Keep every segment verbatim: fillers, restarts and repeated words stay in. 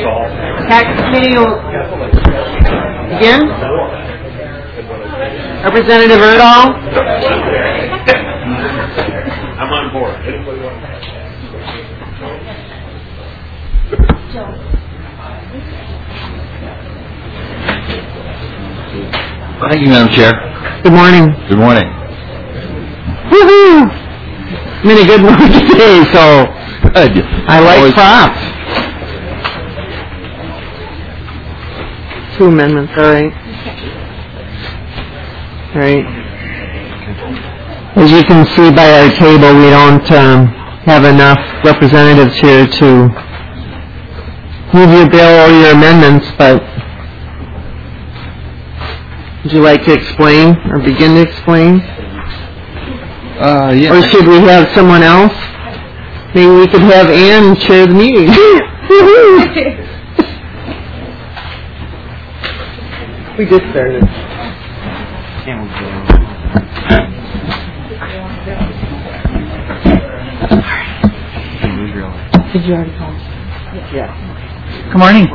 Tax committee will begin. Representative Erdahl. I'm on board. Thank you, Madam Chair. Good morning. Good morning. Woohoo! I'm in a good mood today, so Good. I like Always. props. Two amendments, all right. All right. As you can see by our table, we don't um, have enough representatives here to move your bill or your amendments, but would you like to explain or begin to explain? Uh, yeah. Or should we have someone else? Maybe we could have Ann chair the meeting. We just started. Did you already call? Yeah. Good morning.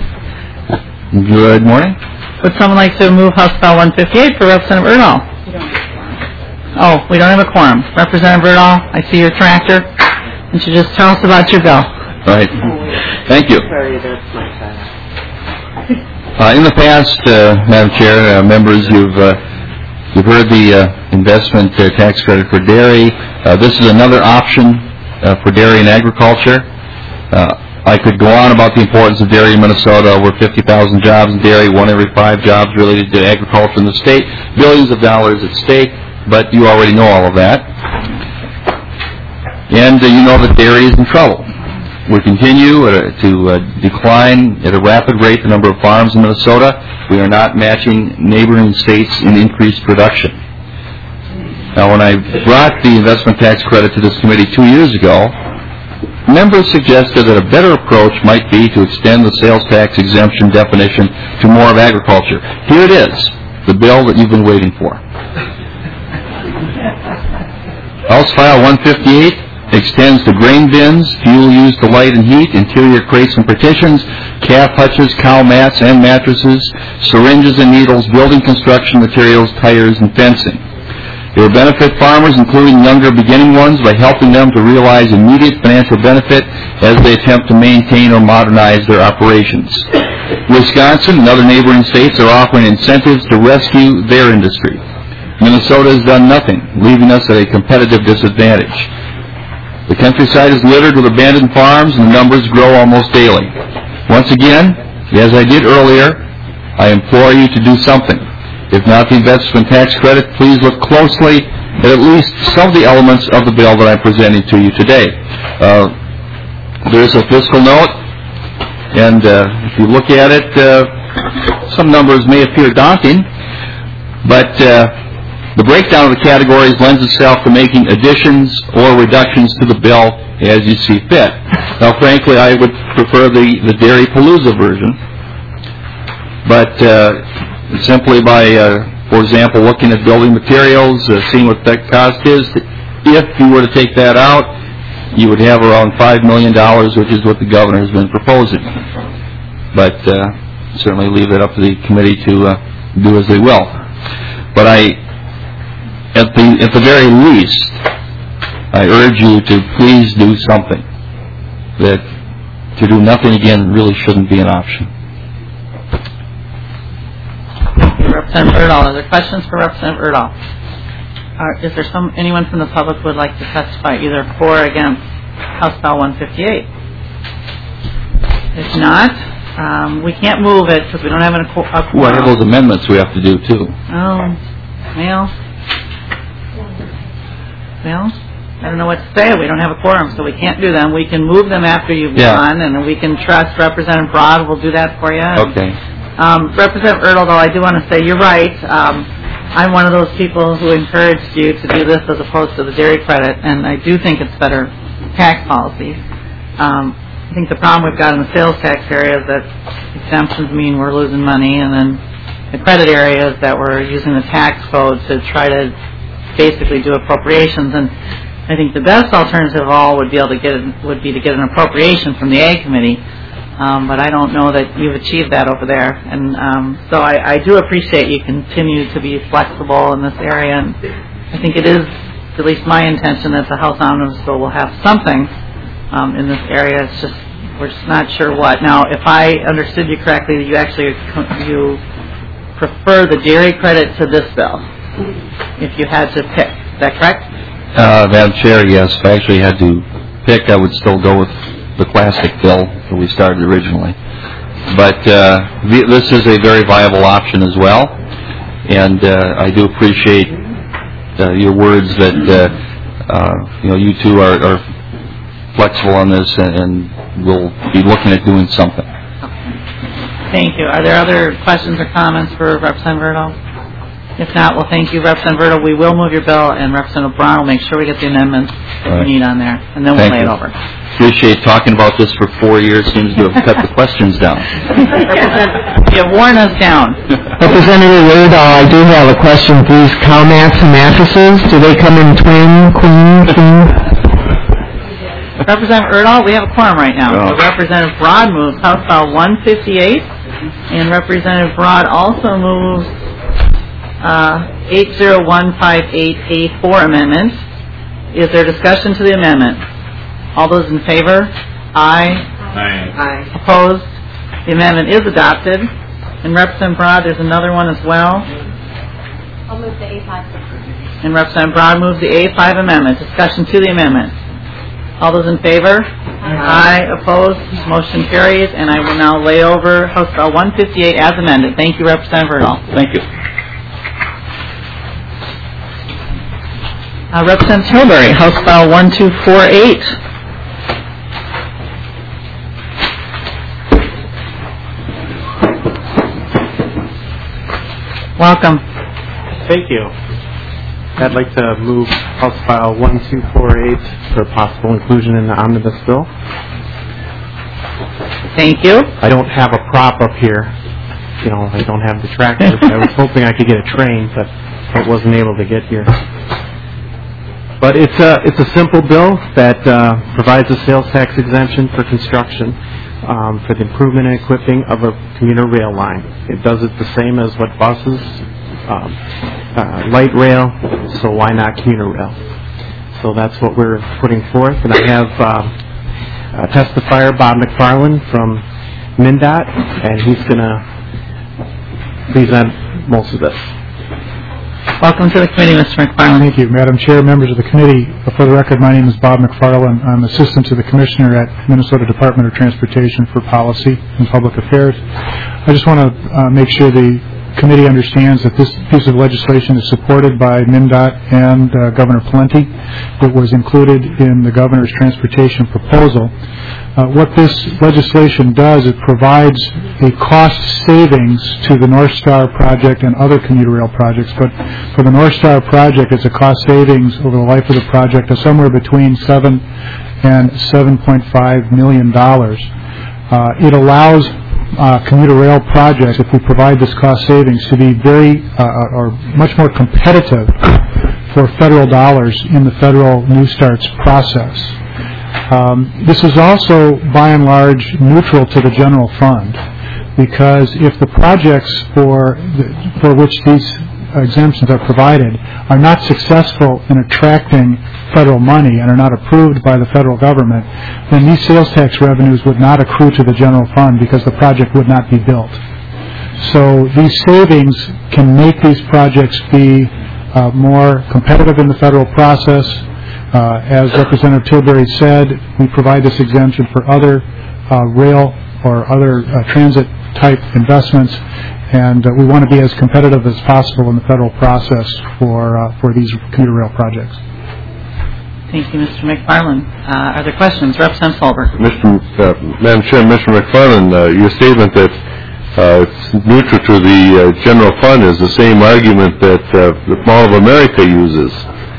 Good morning. Would someone like to move House Bill one fifty-eight for Representative Erdahl? Oh, we don't have a quorum. Representative Erdahl, I see your tractor. And you just tell us about your bill. Right. Thank you. Sorry, that's my side. Uh, in the past, uh, Madam Chair, uh, members, you've uh, you've heard the uh, investment uh, tax credit for dairy. Uh, this is another option uh, for dairy and agriculture. Uh, I could go on about the importance of dairy in Minnesota. Over fifty thousand jobs in dairy, one every five jobs related to agriculture in the state. Billions of dollars at stake, but you already know all of that. And uh, you know that dairy is in trouble. We continue uh, to uh, decline at a rapid rate the number of farms in Minnesota. We are not matching neighboring states in increased production. Now, when I brought the investment tax credit to this committee two years ago, members suggested that a better approach might be to extend the sales tax exemption definition to more of agriculture. Here it is, the bill that you've been waiting for. House File one fifty-eight extends to grain bins, fuel used to light and heat, interior crates and partitions, calf hutches, cow mats and mattresses, syringes and needles, building construction materials, tires, and fencing. It will benefit farmers, including younger beginning ones, by helping them to realize immediate financial benefit as they attempt to maintain or modernize their operations. Wisconsin and other neighboring states are offering incentives to rescue their industry. Minnesota has done nothing, leaving us at a competitive disadvantage. The countryside is littered with abandoned farms, and the numbers grow almost daily. Once again, as I did earlier, I implore you to do something. If not the investment tax credit, please look closely at at least some of the elements of the bill that I'm presenting to you today. Uh, there's a fiscal note, and uh, if you look at it, uh, some numbers may appear daunting, but uh, the breakdown of the categories lends itself to making additions or reductions to the bill as you see fit. Now, frankly, I would prefer the, the Dairy Palooza version, but uh, simply by, uh, for example, looking at building materials, uh, seeing what that cost is, if you were to take that out, you would have around five million dollars, which is what the governor has been proposing. But uh, certainly leave it up to the committee to uh, do as they will. But I, at the at the very least, I urge you to please do something. That to do nothing again really shouldn't be an option. Representative Erdahl, are there questions for Representative Erdahl? Are, is there some anyone from the public who would like to testify either for or against House Bill one fifty-eight? If not, um, we can't move it because we don't have an, a quorum. Well, I have those amendments we have to do too. Oh, well, well, I don't know what to say. We don't have a quorum, so we can't do them. We can move them after you've Yeah. gone, and we can trust Representative Broad will do that for you. Okay. Um, Representative Erdahl, though, I do want to say you're right. Um, I'm one of those people who encouraged you to do this as opposed to the dairy credit, and I do think it's better tax policy. Um, I think the problem we've got in the sales tax area is that exemptions mean we're losing money, and then the credit area is that we're using the tax code to try to basically do appropriations. And I think the best alternative of all would be able to get would be to get an appropriation from the Ag Committee. Um, but I don't know that you've achieved that over there. And um, so I, I do appreciate you continue to be flexible in this area. And I think it is, at least my intention, that the House Omnibus Bill will have something um, in this area. It's just, we're just not sure what. Now, if I understood you correctly, you actually you prefer the dairy credit to this bill, if you had to pick. Is that correct? Uh, Madam Chair, yes. If I actually had to pick, I would still go with the classic bill that we started originally. But uh, this is a very viable option as well, and uh, I do appreciate uh, your words that uh, uh, you know you two are, are flexible on this, and, and we'll be looking at doing something. Thank you. Are there other questions or comments for Representative Erdahl? If not, well, thank you, Representative Erdahl. We will move your bill, and Representative Braun will make sure we get the amendments that right. we need on there, and then we'll Thank lay you. it over. Appreciate talking about this for four years. Seems to have cut the questions down. You've worn us down. Representative Erdahl, I do have a question. These cow mats and mattresses, do they come in twin, queen, king? Representative Erdahl, we have a quorum right now. Oh. So Representative Broad moves House File one fifty-eight, and Representative Broad also moves uh, eight zero one five eight A four amendment. Is there discussion to the amendment? All those in favor? Aye. Aye. Aye. Opposed? The amendment is adopted. And Representative Broad, there's another one as well. I'll move the A five. And Representative Broad moves the A five amendment. Discussion to the amendment. All those in favor? Aye. Aye. Opposed? Motion carries. And I will now lay over House Bill one fifty-eight as amended. Thank you, Representative Erdahl. Thank you. Uh, Representative Tilbury, House File one two four eight. Welcome. Thank you. I'd like to move House File one two four eight for possible inclusion in the omnibus bill. Thank you. I don't have a prop up here. You know, I don't have the tractor. I was hoping I could get a train, but I wasn't able to get here. But it's a it's a simple bill that uh, provides a sales tax exemption for construction um, for the improvement and equipping of a commuter rail line. It does it the same as what buses, um, uh, light rail, so why not commuter rail? So that's what we're putting forth. And I have uh, a testifier, Bob McFarland from MnDOT, and he's going to present most of this. Welcome to the committee, Mister McFarland. Thank you, Madam Chair, members of the committee. For the record, my name is Bob McFarland. I'm Assistant to the Commissioner at Minnesota Department of Transportation for Policy and Public Affairs. I just want to uh, make sure the committee understands that this piece of legislation is supported by MnDOT and uh, Governor Pawlenty. It was included in the Governor's transportation proposal. Uh, what this legislation does, it provides a cost savings to the North Star project and other commuter rail projects, but for the North Star project, it's a cost savings over the life of the project of somewhere between seven and seven point five million dollars. Uh, it allows uh, commuter rail projects, if we provide this cost savings, to be very uh, or much more competitive for federal dollars in the federal New Starts process. Um, this is also, by and large, neutral to the general fund, because if the projects for the, for which these exemptions are provided are not successful in attracting federal money and are not approved by the federal government, then these sales tax revenues would not accrue to the general fund because the project would not be built. So these savings can make these projects be uh, more competitive in the federal process. Uh, as Representative Tilbury said, we provide this exemption for other uh, rail or other uh, transit-type investments, and uh, we want to be as competitive as possible in the federal process for uh, for these commuter rail projects. Thank you, Mister McFarland. Uh, are there questions? Representative Solberg. Mister Uh, Madam Chair, Mister McFarland, uh, your statement that uh, it's neutral to the uh, general fund is the same argument that uh, the Mall of America uses.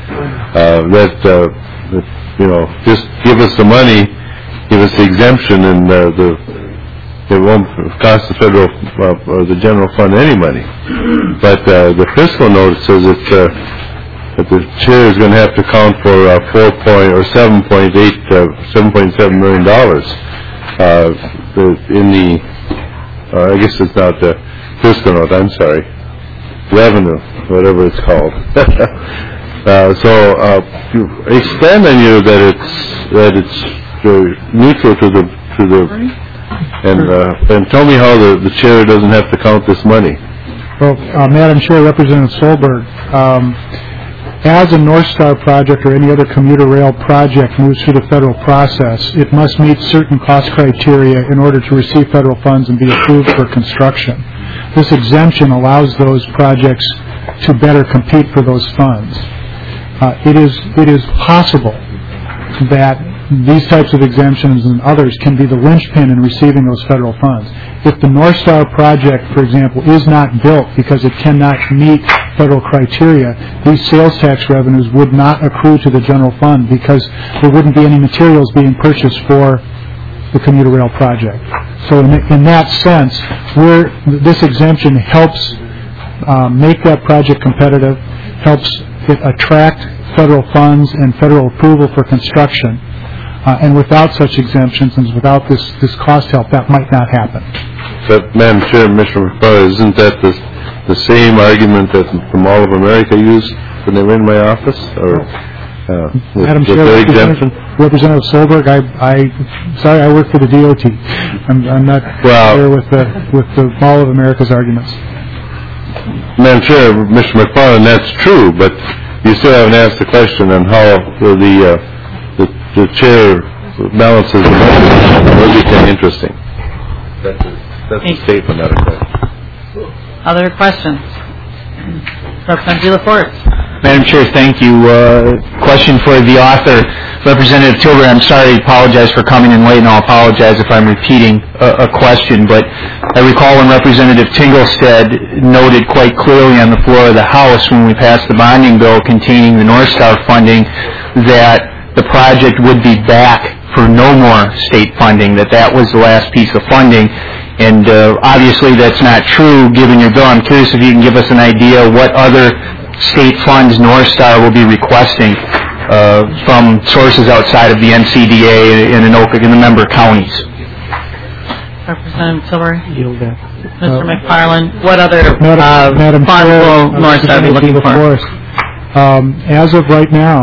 Uh, that, uh, that, you know, just give us the money, give us the exemption, and uh, the it won't cost the federal uh, or the general fund any money. But uh, the fiscal note says that, uh, that the chair is going to have to count for uh, four point or seven point eight, uh, seven point seven million dollars. uh, the, in the, uh, I guess it's not the fiscal note, I'm sorry, revenue, whatever it's called. uh, so uh, you expand on you that it's that it's uh, neutral to the to the and uh, and tell me how the, the chair doesn't have to count this money. Well, uh, Madam Chair, Representative Solberg, um, as a North Star project or any other commuter rail project moves through the federal process, it must meet certain cost criteria in order to receive federal funds and be approved for construction. This exemption allows those projects to better compete for those funds. Uh, it is it is possible that these types of exemptions and others can be the linchpin in receiving those federal funds. If the North Star project, for example, is not built because it cannot meet federal criteria, these sales tax revenues would not accrue to the general fund because there wouldn't be any materials being purchased for the commuter rail project. So in, in that sense, we're, this exemption helps uh, make that project competitive, helps it attract federal funds and federal approval for construction. Uh, and without such exemptions and without this, this cost help, that might not happen. But, Madam Chair, Mister McFarland, isn't that the, the same argument that the Mall of America used when they were in my office? Or uh, with, Madam with Chair, their exemption? Representative Solberg, I, I, sorry, I work for the D O T. I'm, I'm not well, familiar with the with the Mall of America's arguments. Madam Chair, Mister McFarland, that's true, but you still haven't asked the question on how the uh, the, the chair balances the budget. Everything interesting. That's a, that's a statement, not a question. Other questions? Representative De La Forest. Madam Chair, thank you. Uh, question for the author, Representative Tilbury. I'm sorry, I apologize for coming in late, and I'll apologize if I'm repeating a, a question, but I recall when Representative Tinglestead noted quite clearly on the floor of the House when we passed the bonding bill containing the North Star funding that the project would be back for no more state funding, that that was the last piece of funding. And uh, obviously that's not true given your bill. I'm curious if you can give us an idea what other state funds North Star will be requesting uh, from sources outside of the N C D A in Anoka and the member counties. Representative Tilbury. Mister Uh, McFarland, what other Madam, uh, Madam funds Chair, will North Star be looking for? Um, as of right now,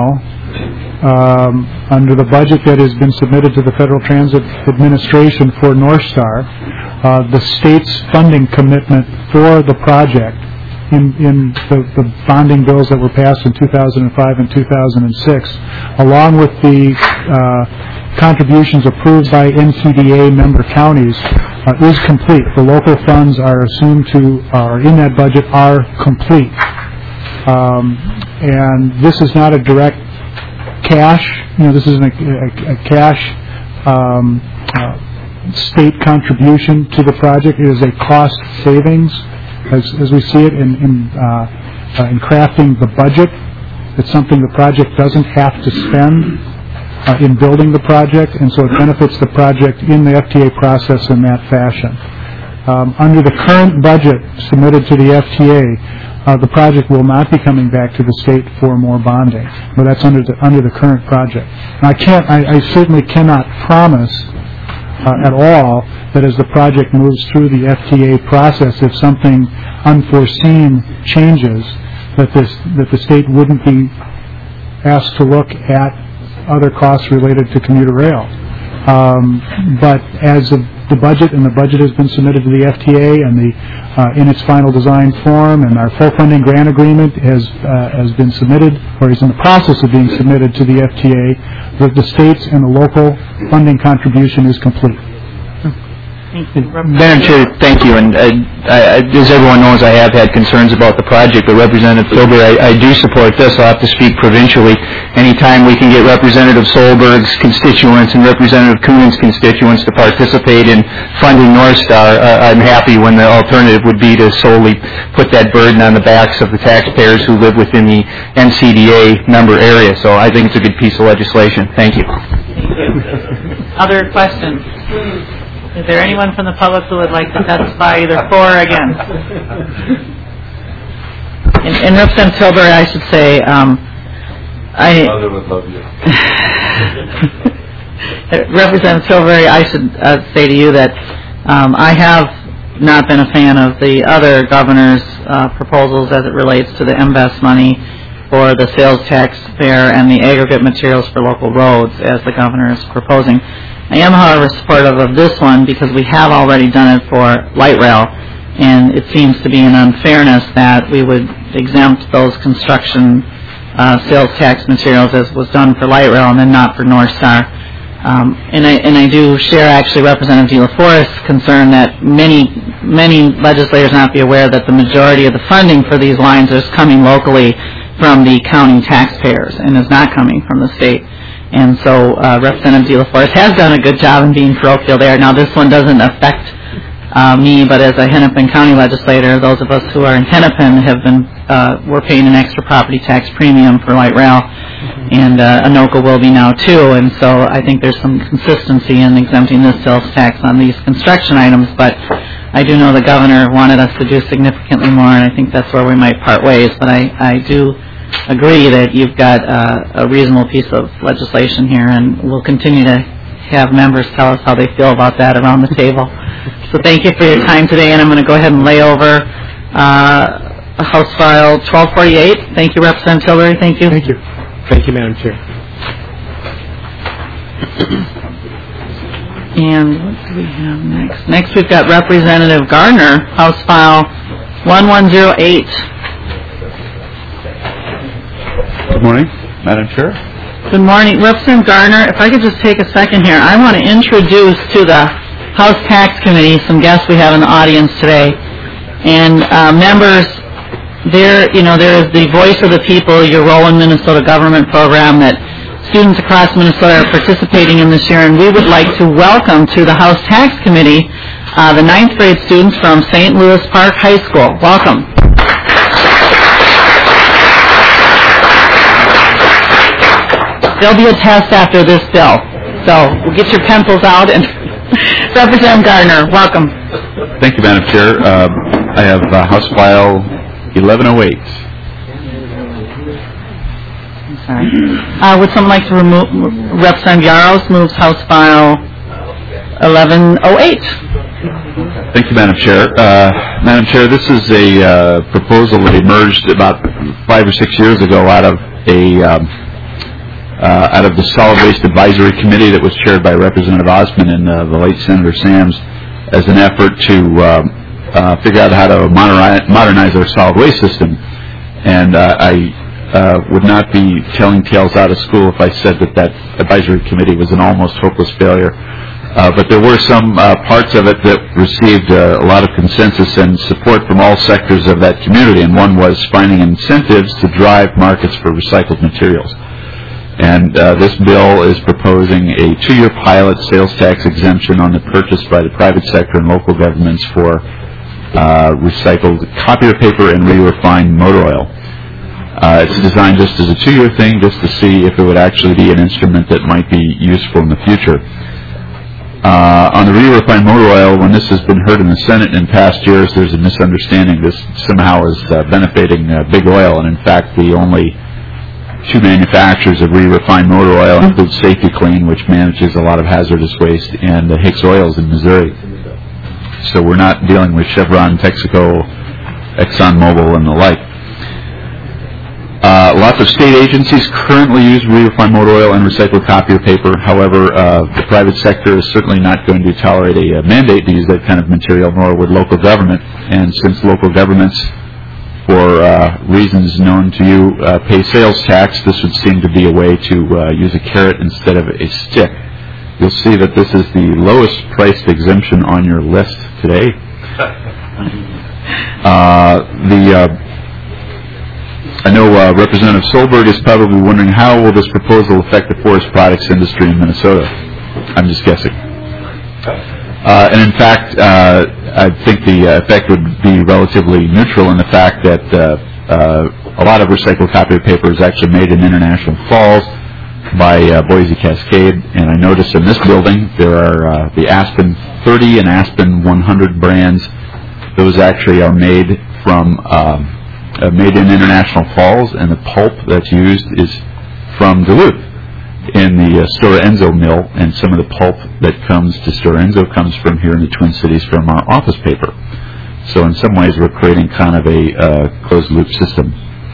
um, under the budget that has been submitted to the Federal Transit Administration for North Star, uh, the state's funding commitment for the project in, in the, the bonding bills that were passed in two thousand five and two thousand six, along with the uh, contributions approved by N C D A member counties, uh, is complete. The local funds are assumed to, are in that budget, are complete. Um, and this is not a direct cash, you know, this isn't a, a, a cash um, uh, state contribution to the project. It is a cost savings, as, as we see it in, in, uh, uh, in crafting the budget. It's something the project doesn't have to spend uh, in building the project, and so it benefits the project in the F T A process in that fashion. Um, under the current budget submitted to the F T A, Uh, the project will not be coming back to the state for more bonding, but that's under the under the current project. And I can't, I, I certainly cannot promise uh, at all that as the project moves through the F T A process, if something unforeseen changes, that this that the state wouldn't be asked to look at other costs related to commuter rail. Um, but as of the budget, and the budget has been submitted to the F T A and the uh, in its final design form, and our full funding grant agreement has uh, has been submitted, or is in the process of being submitted to the F T A. The, the state's and the local funding contribution is complete. Madam Chair, thank you. And uh, I, as everyone knows, I have had concerns about the project, but Representative Tilbury, I, I do support this. I'll have to speak provincially. Anytime we can get Representative Solberg's constituents and Representative Coonan's constituents to participate in funding North Star, uh, I'm happy when the alternative would be to solely put that burden on the backs of the taxpayers who live within the N C D A member area. So I think it's a good piece of legislation. Thank you. Thank you. Other questions? Is there anyone from the public who would like to testify either for or against? In, in Representative Tilbury, I should say, um, I... Mother would love you. Representative Tilbury, I should uh, say to you that um, I have not been a fan of the other governor's uh, proposals as it relates to the M V E S money for the sales tax fare and the aggregate materials for local roads as the governor is proposing. I am, however, supportive of this one because we have already done it for light rail, and it seems to be an unfairness that we would exempt those construction uh, sales tax materials as was done for light rail and then not for North Star. Um, and, I, and I do share actually Representative De La Forest's concern that many, many legislators not be aware that the majority of the funding for these lines is coming locally from the county taxpayers and is not coming from the state. And so uh, Representative De La Forest has done a good job in being parochial there. Now this one doesn't affect uh, me, but as a Hennepin County legislator, those of us who are in Hennepin have been, uh, we're paying an extra property tax premium for light rail, and uh, Anoka will be now too. And so I think there's some consistency in exempting this sales tax on these construction items, but I do know the governor wanted us to do significantly more, and I think that's where we might part ways. But I, I do agree that you've got uh, a reasonable piece of legislation here, and we'll continue to have members tell us how they feel about that around the table. So thank you for your time today, and I'm going to go ahead and lay over uh, House File twelve forty-eight. Thank you, Representative Tilbury. Thank you. Thank you. Thank you, Madam Chair. And what do we have next? Next we've got Representative Gardner, House File one one zero eight. Good morning, Madam Chair. Good morning. Representative Gardner, if I could just take a second here. I want to introduce to the House Tax Committee some guests we have in the audience today. And uh, members, there, you know, there is the Voice of the People, your Role in Minnesota Government program that students across Minnesota are participating in this year, and we would like to welcome to the House Tax Committee uh, the ninth grade students from Saint Louis Park High School. Welcome. There'll be a test after this bill, so we'll get your pencils out. And Representative Gardner, welcome. Thank you, Madam Chair. Uh, I have uh, House File eleven oh eight. I'm sorry. Uh, would someone like to remove, Representative Yaros moves House File eleven oh eight. Thank you, Madam Chair. Uh, Madam Chair, this is a uh, proposal that emerged about five or six years ago out of a um, uh, out of the Solid Waste Advisory Committee that was chaired by Representative Osmond and uh, the late Senator Sams as an effort to um, uh, figure out how to modernize, modernize our solid waste system. And uh, I uh, would not be telling tales out of school if I said that that advisory committee was an almost hopeless failure. Uh, but there were some uh, parts of it that received uh, a lot of consensus and support from all sectors of that community, and one was finding incentives to drive markets for recycled materials. And uh, this bill is proposing a two-year pilot sales tax exemption on the purchase by the private sector and local governments for uh, recycled copier paper and re-refined motor oil. Uh, it's designed just as a two-year thing, just to see if it would actually be an instrument that might be useful in the future. Uh, on the re-refined motor oil, when this has been heard in the Senate in past years, there's a misunderstanding this somehow is uh, benefiting uh, big oil, and in fact the only two manufacturers of re-refined motor oil include Safety-Kleen, which manages a lot of hazardous waste, and uh, Hicks Oils in Missouri. So we're not dealing with Chevron, Texaco, ExxonMobil, and the like. Uh, lots of state agencies currently use re-refined motor oil and recycled copier paper. However, uh, the private sector is certainly not going to tolerate a, a mandate to use that kind of material, nor would local government. And since local governments, for uh, reasons known to you, uh, pay sales tax, this would seem to be a way to uh, use a carrot instead of a stick. You'll see that this is the lowest priced exemption on your list today. Uh, the uh, I know uh, Representative Solberg is probably wondering how will this proposal affect the forest products industry in Minnesota. I'm just guessing. Uh, and in fact, uh, I think the uh, effect would be relatively neutral in the fact that uh, uh, a lot of recycled copier paper is actually made in International Falls by uh, Boise Cascade. And I notice in this building there are uh, the Aspen thirty and Aspen one hundred brands. Those actually are made from um, uh, made in International Falls, and the pulp that's used is from Duluth. in the uh, Stora Enso mill, and some of the pulp that comes to Stora Enso comes from here in the Twin Cities from our office paper. So in some ways we're creating kind of a uh, closed-loop system.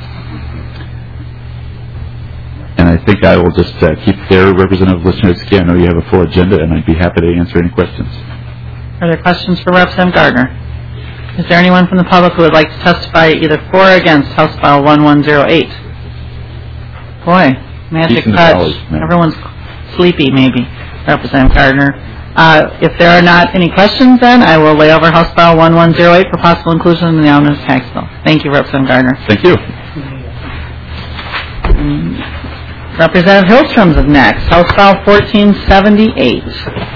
And I think I will just uh, keep there, Representative Lichnowsky. I know you have a full agenda, and I'd be happy to answer any questions. Are there questions for Representative Gardner? Is there anyone from the public who would like to testify either for or against House File one one zero eight? Boy, magic touch. Dollars, Everyone's sleepy, maybe. Representative Gardner. Uh, if there are not any questions, then I will lay over House File one one zero eight for possible inclusion in the omnibus tax bill. Thank you, Representative Gardner. Thank you. Um, Representative Hillstrom is next. House File fourteen seventy-eight.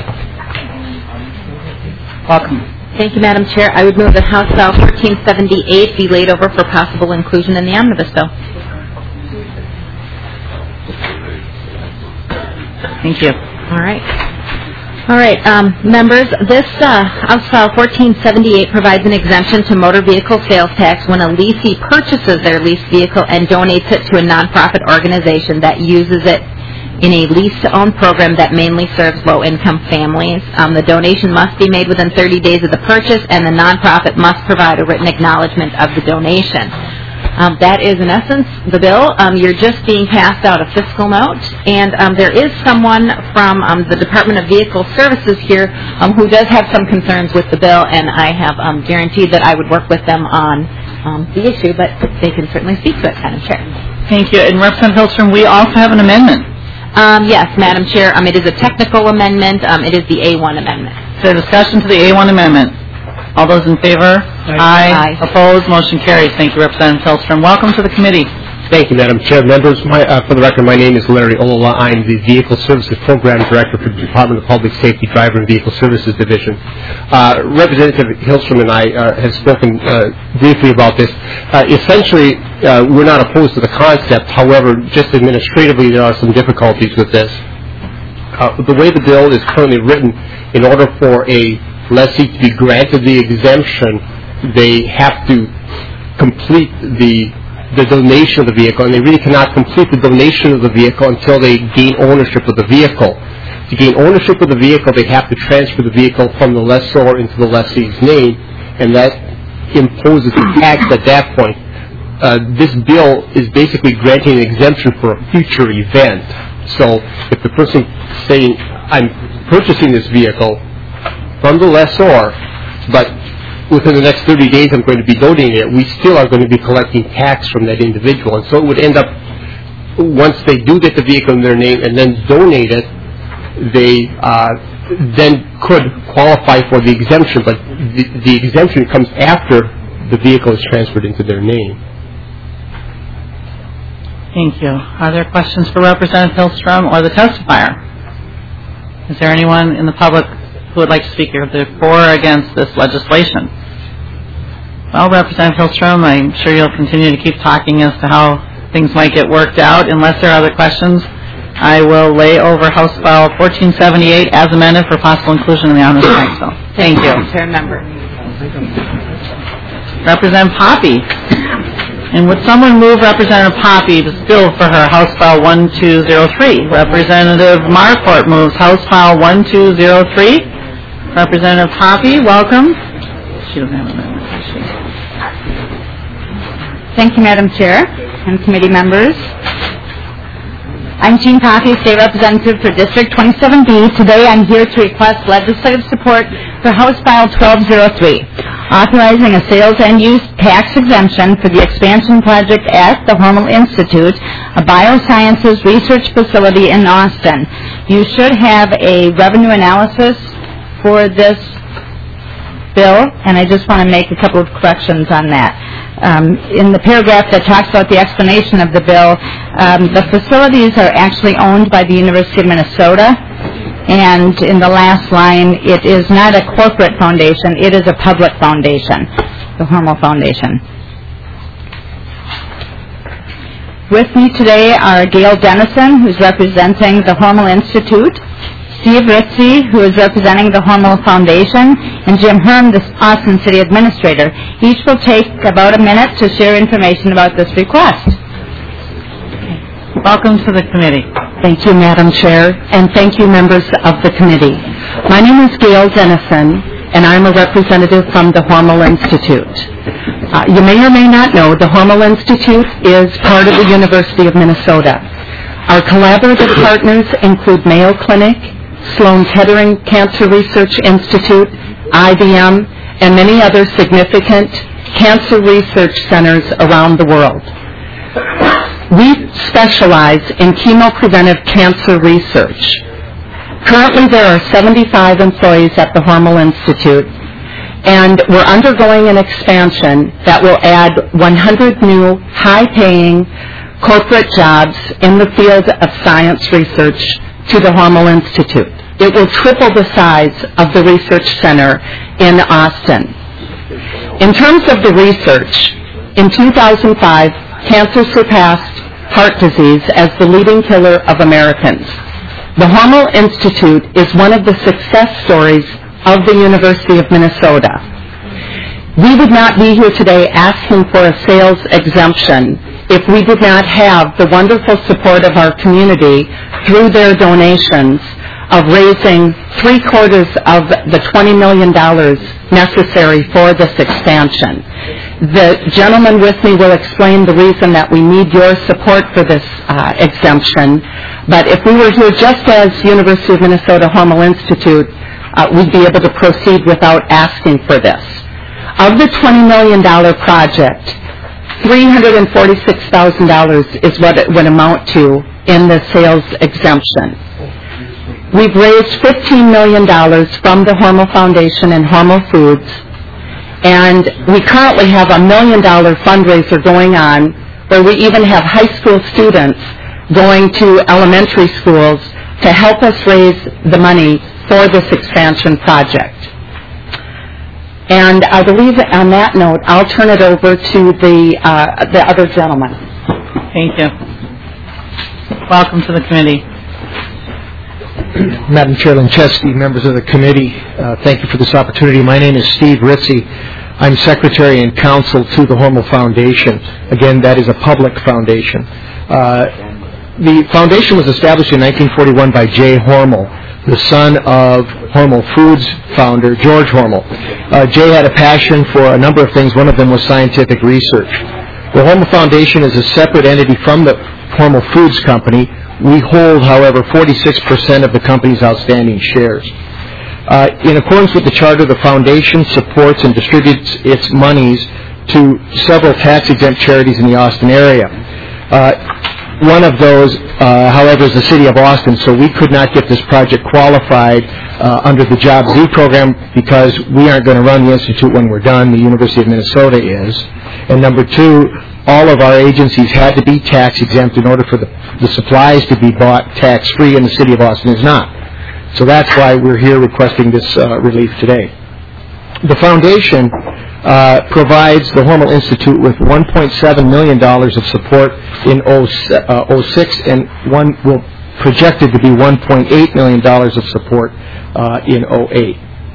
Welcome. Thank you, Madam Chair. I would move that House File fourteen seventy-eight be laid over for possible inclusion in the omnibus bill. Thank you. All right. All right, um, members, this uh, House File fourteen seventy-eight provides an exemption to motor vehicle sales tax when a leasee purchases their leased vehicle and donates it to a nonprofit organization that uses it in a lease-to-own program that mainly serves low-income families. Um, the donation must be made within thirty days of the purchase, and the nonprofit must provide a written acknowledgement of the donation. Um, that is, in essence, the bill. Um, you're just being passed out a fiscal note, and um, there is someone from um, the Department of Vehicle Services here um, who does have some concerns with the bill, and I have um, guaranteed that I would work with them on um, the issue, but they can certainly speak to it, Madam Chair. Thank you. And Representative Hillstrom, we also have an amendment. Um, yes, Madam Chair. Um, it is a technical amendment. Um, it is the A one amendment. So discussion to the A one amendment. All those in favor? Aye. Aye. Opposed? Motion carries. Thank you, Representative Hillstrom. Welcome to the committee. Thank you, Madam Chair. Members, my, uh, for the record, my name is Larry Olola. I'm the Vehicle Services Program Director for the Department of Public Safety Driver and Vehicle Services Division. Uh, Representative Hillstrom and I uh, have spoken uh, briefly about this. Uh, essentially, uh, we're not opposed to the concept. However, just administratively, there are some difficulties with this. Uh, the way the bill is currently written, in order for a lessee to be granted the exemption, they have to complete the the donation of the vehicle, and they really cannot complete the donation of the vehicle until they gain ownership of the vehicle. To gain ownership of the vehicle, they have to transfer the vehicle from the lessor into the lessee's name, and that imposes a tax at that point. Uh, this bill is basically granting an exemption for a future event. So if the person saying, I'm purchasing this vehicle from the lessor, but within the next thirty days I'm going to be donating it, we still are going to be collecting tax from that individual. And so it would end up, once they do get the vehicle in their name and then donate it, they uh, then could qualify for the exemption, but the, the exemption comes after the vehicle is transferred into their name. Thank you. Are there questions for Representative Hillstrom or the testifier? Is there anyone in the public who would like to speak either for or against this legislation? Well, Representative Hillstrom, I'm sure you'll continue to keep talking as to how things might get worked out. Unless there are other questions, I will lay over House File fourteen seventy-eight as amended for possible inclusion in the omnibus tax bill. Thank you. Chair member. Representative Poppy. And would someone move Representative Poppy to bill for her House File one two zero three? Representative Marquardt moves House File one two zero three. Representative Poppy, welcome. She doesn't have a amendment, does she? Thank you, Madam Chair and committee members. I'm Jean Poppy, State Representative for District twenty-seven B. Today I'm here to request legislative support for House File twelve oh three, authorizing a sales and use tax exemption for the expansion project at the Hormel Institute, a biosciences research facility in Austin. You should have a revenue analysis for this bill, and I just want to make a couple of corrections on that. Um, in the paragraph that talks about the explanation of the bill, um, the facilities are actually owned by the University of Minnesota, and in the last line, it is not a corporate foundation, it is a public foundation, the Hormel Foundation. With me today are Gail Dennison, who's representing the Hormel Institute, Steve Ritzy, who is representing the Hormel Foundation, and Jim Herm, the Austin City Administrator. Each will take about a minute to share information about this request. Welcome to the committee. Thank you, Madam Chair, and thank you, members of the committee. My name is Gail Dennison, and I'm a representative from the Hormel Institute. Uh, you may or may not know the Hormel Institute is part of the University of Minnesota. Our collaborative partners include Mayo Clinic, Sloan Kettering Cancer Research Institute, I B M, and many other significant cancer research centers around the world. We specialize in chemopreventive cancer research. Currently, there are seventy-five employees at the Hormel Institute, and we're undergoing an expansion that will add one hundred new high-paying corporate jobs in the field of science research to the Hormel Institute. It will triple the size of the research center in Austin. In terms of the research, in two thousand five, cancer surpassed heart disease as the leading killer of Americans. The Hormel Institute is one of the success stories of the University of Minnesota. We would not be here today asking for a sales exemption if we did not have the wonderful support of our community through their donations of raising three quarters of the twenty million dollars necessary for this expansion. The gentleman with me will explain the reason that we need your support for this uh, exemption, but if we were here just as University of Minnesota Hormel Institute, uh, we'd be able to proceed without asking for this. Of the twenty million dollars project, three hundred forty-six thousand dollars is what it would amount to in the sales exemption. We've raised fifteen million dollars from the Hormel Foundation and Hormel Foods, and we currently have a million dollar fundraiser going on where we even have high school students going to elementary schools to help us raise the money for this expansion project. And I believe on that note, I'll turn it over to the, uh, the other gentleman. Thank you. Welcome to the committee. Madam Chair Lincheski, members of the committee, uh, thank you for this opportunity. My name is Steve Ritzy. I'm Secretary and Counsel to the Hormel Foundation. Again, that is a public foundation. Uh, the foundation was established in nineteen forty-one by Jay Hormel, the son of Hormel Foods founder George Hormel. Uh, Jay had a passion for a number of things. One of them was scientific research. The Hormel Foundation is a separate entity from the Hormel Foods Company. We hold, however, forty-six percent of the company's outstanding shares. Uh, in accordance with the charter, the foundation supports and distributes its monies to several tax-exempt charities in the Austin area. Uh, one of those, uh, however, is the city of Austin, so we could not get this project qualified uh, under the Job Z program because we aren't going to run the institute when we're done. The University of Minnesota is. And number two, all of our agencies had to be tax-exempt in order for the, the supplies to be bought tax-free, and the city of Austin is not. So that's why we're here requesting this uh, relief today. The foundation uh, provides the Hormel Institute with one point seven million dollars of support in oh six and one will projected to be one point eight million dollars of support uh, in oh eight.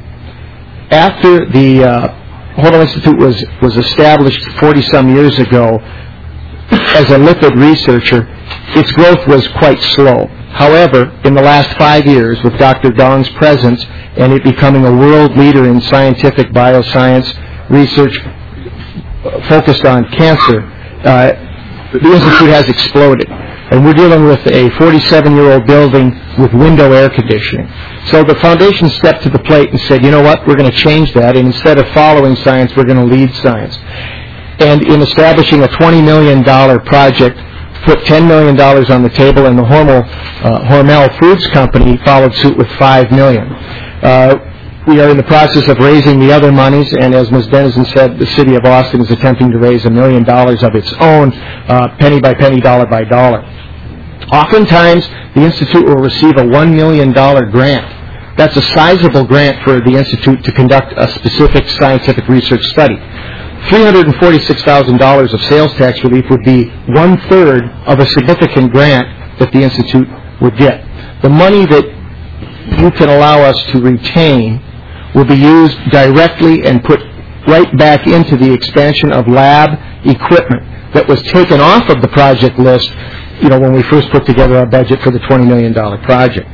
After the uh, Hormel Institute was, was established forty-some years ago as a lipid researcher, its growth was quite slow. However, in the last five years, with Doctor Dong's presence and it becoming a world leader in scientific bioscience research focused on cancer, uh, the Institute has exploded. And we're dealing with a forty-seven-year-old building with window air conditioning. So the foundation stepped to the plate and said, you know what, we're going to change that, and instead of following science, we're going to lead science. And in establishing a twenty million dollars project, put ten million dollars on the table, and the Hormel, uh, Hormel Foods Company followed suit with five million dollars. Uh, we are in the process of raising the other monies, and as Miz Dennison said, the city of Austin is attempting to raise a million dollars of its own, uh, penny by penny, dollar by dollar. Oftentimes, the Institute will receive a one million dollars grant. That's a sizable grant for the Institute to conduct a specific scientific research study. three hundred forty-six thousand dollars of sales tax relief would be one-third of a significant grant that the Institute would get. The money that you can allow us to retain will be used directly and put right back into the expansion of lab equipment that was taken off of the project list, you know, when we first put together our budget for the twenty million dollars project.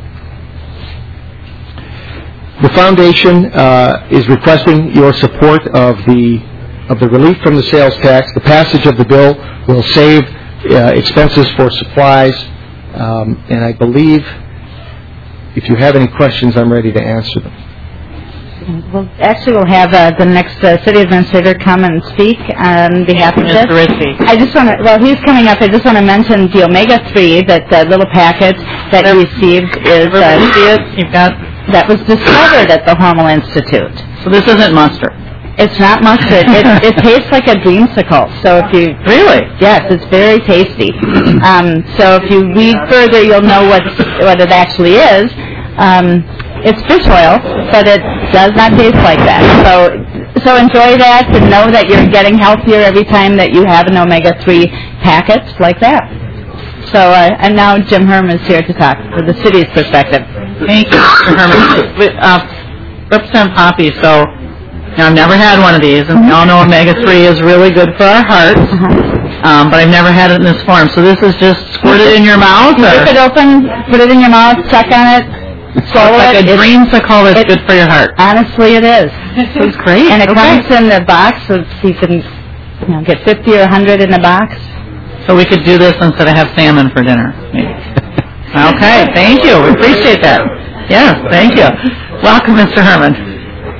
The foundation uh, is requesting your support of the of the relief from the sales tax. The passage of the bill will save uh, expenses for supplies, um, and I believe if you have any questions, I'm ready to answer them. Well, actually, we'll have uh, the next uh, city administrator come and speak on behalf of this. Mister Ritchie. I just want to, well, he's coming up. I just want to mention the omega three, that uh, little packet that you received is, uh, see it? You've got, that was discovered at the Hormel Institute. so this isn't mustard. It's not mustard. It, it tastes like a dreamsicle. So if you Really? yes, it's very tasty. Um, so if you read further, you'll know what what it actually is. Um, it's fish oil, but it does not taste like that. So so enjoy that and know that you're getting healthier every time that you have an omega three packet like that. So uh, and now Jim Herm is here to talk from the city's perspective. Thank you, Mister Herman. With, uh, Representative Poppy, so now, I've never had one of these, and we all know omega three is really good for our hearts, um, but I've never had it in this form. So this is just squirt it in your mouth? You Or? rip it open, put it in your mouth, suck on it, swallow It's like it. a dreamsicle that's good for your heart. Honestly, it is. It's great. And it Okay. comes in the box, so you can you know, get fifty or one hundred in a box. So we could do this instead of have salmon for dinner, maybe. Okay, thank you. We appreciate that. Yes, thank you. Welcome, Mister Herman.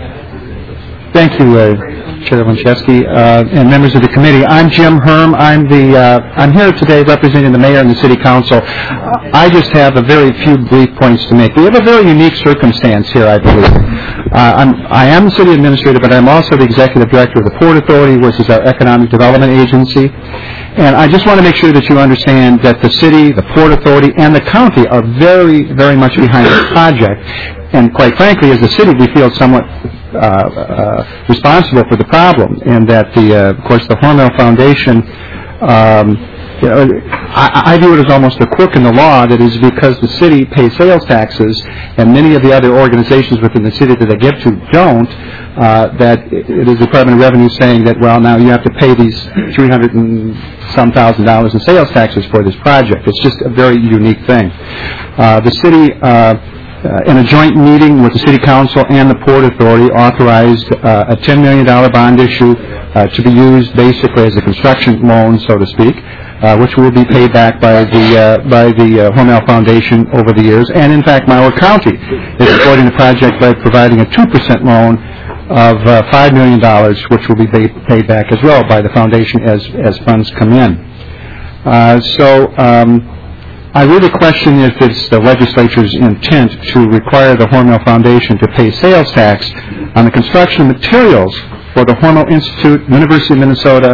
Thank you, uh, Chair Winchevsky, uh, and members of the committee. I'm Jim Herm. I'm the uh, I'm here today representing the mayor and the city council. Uh, I just have a very few brief points to make. We have a very unique circumstance here, I believe. Uh, I'm, I am the city administrator, but I'm also the executive director of the Port Authority, which is our economic development agency. And I just want to make sure that you understand that the city, the Port Authority, and the county are very, very much behind this project. And quite frankly, as a city, we feel somewhat uh, uh, responsible for the problem, and that the, uh, of course, the Hormel Foundation, um, you know, I, I view it as almost a quirk in the law that is because the city pays sales taxes, and many of the other organizations within the city that they give to don't. Uh, that it is the Department of Revenue saying that, well, now you have to pay these three hundred and some thousand dollars in sales taxes for this project. It's just a very unique thing. Uh, the city. Uh, Uh, in a joint meeting with the City Council and the Port Authority, authorized uh, a ten million dollars bond issue uh, to be used basically as a construction loan, so to speak, uh, which will be paid back by the uh, by the uh, Hormel Foundation over the years. And in fact, Malheur County is supporting the project by providing a two percent loan of uh, five million dollars, which will be paid, paid back as well by the foundation as as funds come in. Uh, so. Um, I really question if it's the legislature's intent to require the Hormel Foundation to pay sales tax on the construction materials for the Hormel Institute, University of Minnesota,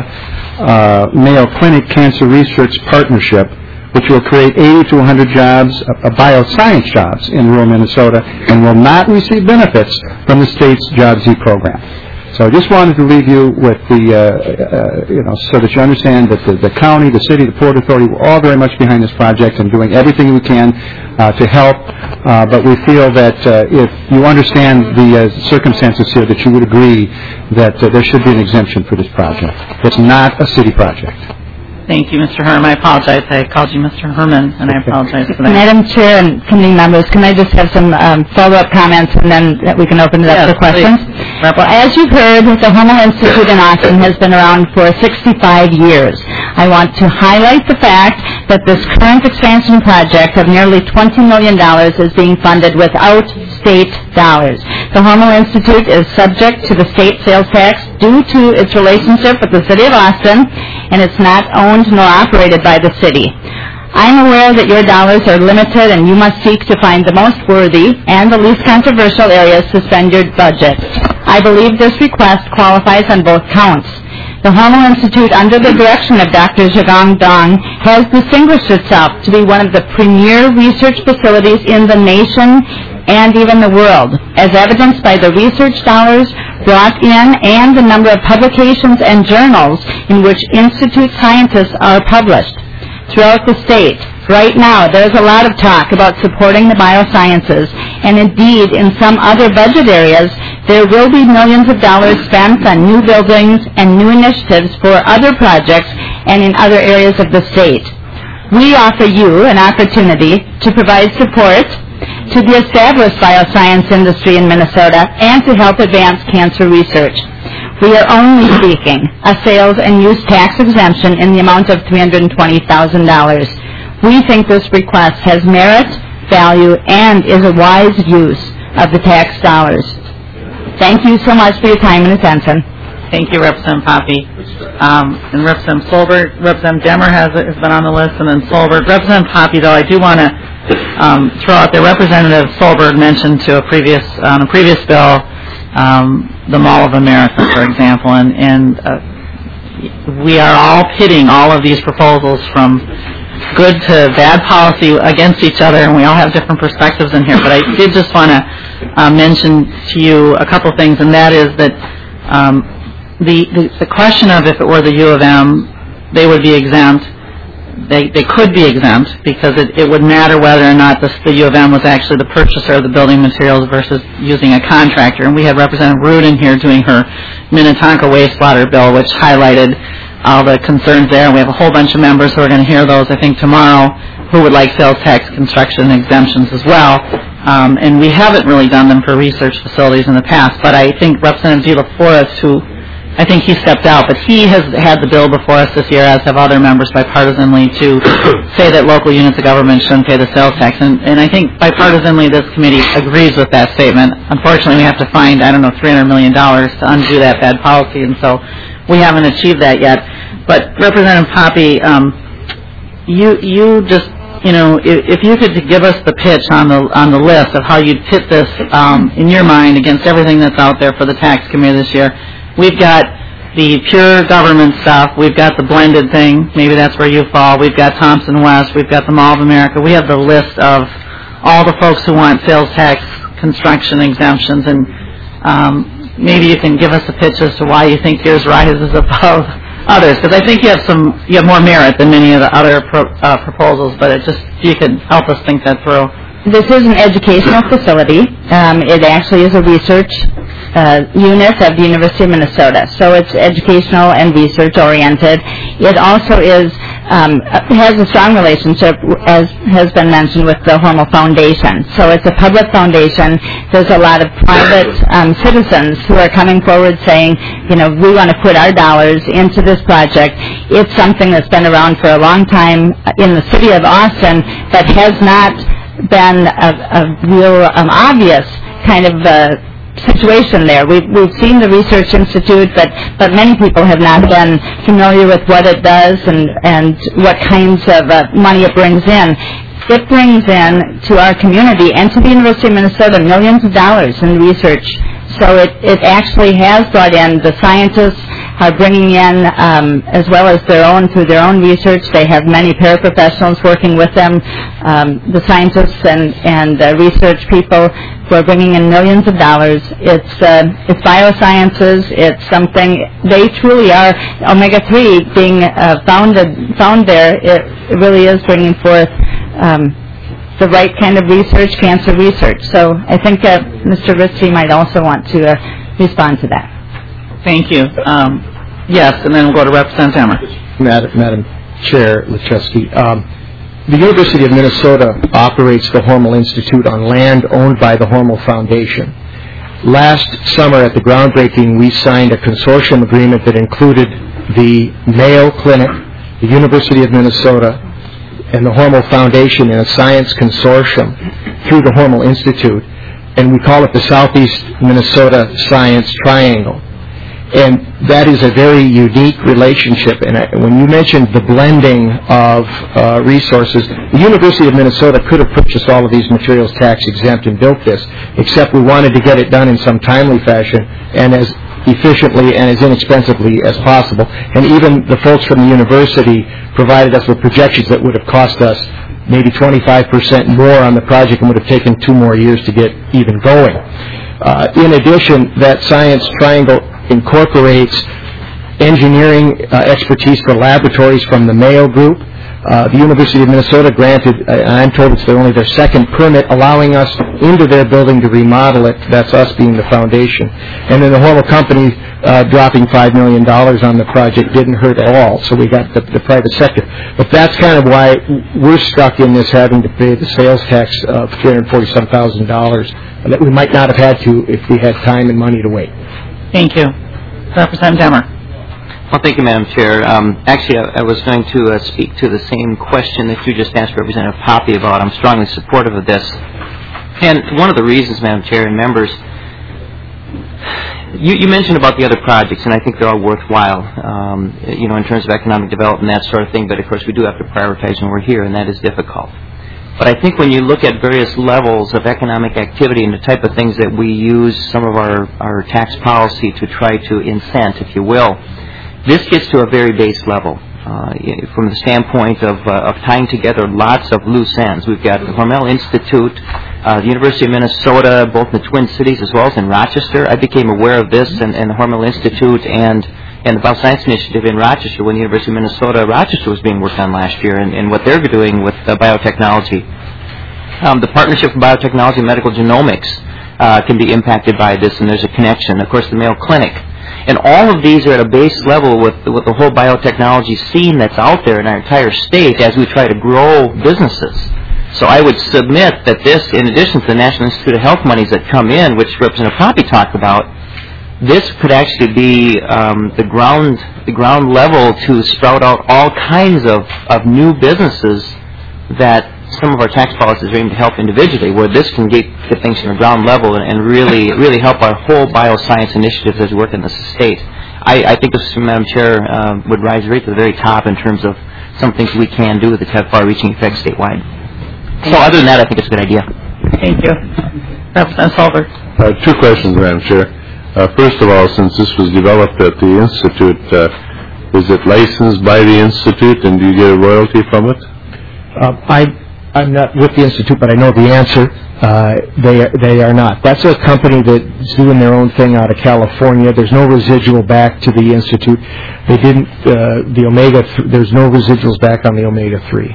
uh, Mayo Clinic Cancer Research Partnership, which will create eighty to one hundred jobs, uh, bioscience jobs in rural Minnesota, and will not receive benefits from the state's Jobs E program. So I just wanted to leave you with the, uh, uh, you know, so that you understand that the, the county, the city, the Port Authority, we're all very much behind this project and doing everything we can uh, to help. Uh, but we feel that uh, if you understand the uh, circumstances here, that you would agree that uh, there should be an exemption for this project. It's not a city project. Thank you, Mister Herm. I apologize. I called you Mister Herman, and I apologize for that. Madam Chair and committee members, can I just have some um, follow-up comments, and then we can open it up Yes, for questions? please. Well, as you've heard, the Hormel Institute in Austin has been around for sixty-five years. I want to highlight the fact that this current expansion project of nearly twenty million dollars is being funded without state dollars. The Hormel Institute is subject to the state sales tax due to its relationship with the City of Austin, and it's not owned nor operated by the city. I'm aware that your dollars are limited and you must seek to find the most worthy and the least controversial areas to spend your budget. I believe this request qualifies on both counts. The Hormel Institute, under the direction of Doctor Zhigong Dong, has distinguished itself to be one of the premier research facilities in the nation and even the world, as evidenced by the research dollars brought in and the number of publications and journals in which Institute scientists are published. throughout the state. Right now, there's a lot of talk about supporting the biosciences, and indeed, in some other budget areas, there will be millions of dollars spent on new buildings and new initiatives for other projects and in other areas of the state. We offer you an opportunity to provide support to the established bioscience industry in Minnesota and to help advance cancer research. We are only seeking a sales and use tax exemption in the amount of three hundred twenty thousand dollars. We think this request has merit, value, and is a wise use of the tax dollars. Thank you so much for your time and attention. Thank you, Representative Poppy. Um, and Representative Solberg, Representative Demmer has, has been on the list, and then Solberg. Representative Poppy, though, I do want to um, throw out there, Representative Solberg mentioned to a previous, on a previous bill, um, the Mall of America, for example, and, and uh, we are all pitting all of these proposals from good to bad policy against each other, and we all have different perspectives in here. But I did just want to uh, mention to you a couple things, and that is that um, the, the the question of if it were the U of M, they would be exempt. They they could be exempt because it, it would matter whether or not the, the U of M was actually the purchaser of the building materials versus using a contractor. And we had Representative Rudin here doing her Minnetonka wastewater bill, which highlighted all the concerns there. And we have a whole bunch of members who are going to hear those, I think, tomorrow, who would like sales tax construction exemptions as well. Um, and we haven't really done them for research facilities in the past. But I think Representative De La Forest, who I think he stepped out, but he has had the bill before us this year, as have other members bipartisanly, to say that local units of government shouldn't pay the sales tax. And, and I think bipartisanly this committee agrees with that statement. Unfortunately, we have to find, I don't know, three hundred million dollars to undo that bad policy, and so we haven't achieved that yet. But Representative Poppy, um, you you just, you know, if, if you could give us the pitch on the on the list of how you'd pit this um, in your mind against everything that's out there for the tax committee this year. We've got the pure government stuff. We've got the blended thing. Maybe that's where you fall. We've got Thompson West. We've got the Mall of America. We have the list of all the folks who want sales tax construction exemptions, and um, maybe you can give us a pitch as to why you think yours rises above others, because I think you have some, you have more merit than many of the other pro, uh, proposals. But it just, if you can help us think that through. This is an educational facility. Um, it actually is a research uh, unit of the University of Minnesota, so it's educational and research oriented. It also is um, has a strong relationship, as has been mentioned, with the Hormel Foundation. So it's a public foundation. There's a lot of private um, citizens who are coming forward saying, you know, we want to put our dollars into this project. It's something that's been around for a long time in the city of Austin, but has not been a, a real um, obvious kind of uh, situation there. We've, we've seen the Research Institute, but, but many people have not been familiar with what it does and, and what kinds of uh, money it brings in. It brings in to our community and to the University of Minnesota millions of dollars in research. So it, it actually has brought in, the scientists are bringing in, um, as well as their own, through their own research. They have many paraprofessionals working with them, um, the scientists and, and uh, research people who are bringing in millions of dollars. It's, uh, it's biosciences. It's something, they truly are, omega three being uh, founded, found there, it, it really is bringing forth um, the right kind of research, cancer research. So I think uh, Mister Ritchie might also want to uh, respond to that. Thank you. Um, yes, and then we'll go to Representative Emmer. Madam, Madam Chair Lachewski, um, the University of Minnesota operates the Hormel Institute on land owned by the Hormel Foundation. Last summer at the groundbreaking, we signed a consortium agreement that included the Mayo Clinic, the University of Minnesota, and the Hormel Foundation in a science consortium through the Hormel Institute, and we call it the Southeast Minnesota Science Triangle. And that is a very unique relationship. And I, when you mentioned the blending of uh, resources, the University of Minnesota could have purchased all of these materials tax exempt and built this, except we wanted to get it done in some timely fashion and as efficiently and as inexpensively as possible. And even the folks from the university provided us with projections that would have cost us maybe twenty-five percent more on the project and would have taken two more years to get even going. Uh, in addition, that science triangle incorporates engineering uh, expertise for laboratories from the Mayo Group. Uh, the University of Minnesota granted, uh, I'm told it's their, only their second permit, allowing us into their building to remodel it. That's us being the foundation. And then the Hormel company uh, dropping five million dollars on the project didn't hurt at all, so we got the, the private sector. But that's kind of why we're stuck in this having to pay the sales tax of three hundred forty-seven thousand dollars that we might not have had to if we had time and money to wait. Thank you. Representative Demmer. Well, thank you, Madam Chair. Um, actually, I, I was going to uh, speak to the same question that you just asked Representative Poppy about. I'm strongly supportive of this. And one of the reasons, Madam Chair and members, you, you mentioned about the other projects, and I think they're all worthwhile, um, you know, in terms of economic development and that sort of thing. But, of course, we do have to prioritize when we're here, and that is difficult. But I think when you look at various levels of economic activity and the type of things that we use some of our, our tax policy to try to incent, if you will, this gets to a very base level uh, from the standpoint of, uh, of tying together lots of loose ends. We've got the Hormel Institute, uh, the University of Minnesota, both in the Twin Cities as well as in Rochester. I became aware of this and, and the Hormel Institute and, and the Bioscience Initiative in Rochester when the University of Minnesota Rochester was being worked on last year and, and what they're doing with uh, biotechnology. Um, the Partnership for Biotechnology and Medical Genomics uh, can be impacted by this, and there's a connection. Of course, the Mayo Clinic. And all of these are at a base level with, with the whole biotechnology scene that's out there in our entire state as we try to grow businesses. So I would submit that this, in addition to the National Institute of Health monies that come in, which Representative Poppy talked about, this could actually be um, the ground the ground level to sprout out all kinds of, of new businesses that some of our tax policies are aimed to help individually, where this can get, get things from the ground level and, and really really help our whole bioscience initiatives as we work in the state. I, I think this, Madam Chair, uh, would rise right to the very top in terms of some things we can do that have far-reaching effects statewide. So other than that, I think it's a good idea. Thank you. Representative Solberg. Uh, two questions, Madam Chair. Uh, first of all, since this was developed at the Institute, uh, is it licensed by the Institute and do you get a royalty from it? Uh, I I'm not with the Institute, but I know the answer. Uh, they they are not. That's a company that's doing their own thing out of California. There's no residual back to the Institute. They didn't. Uh, the Omega. Th- there's no residuals back on the Omega three.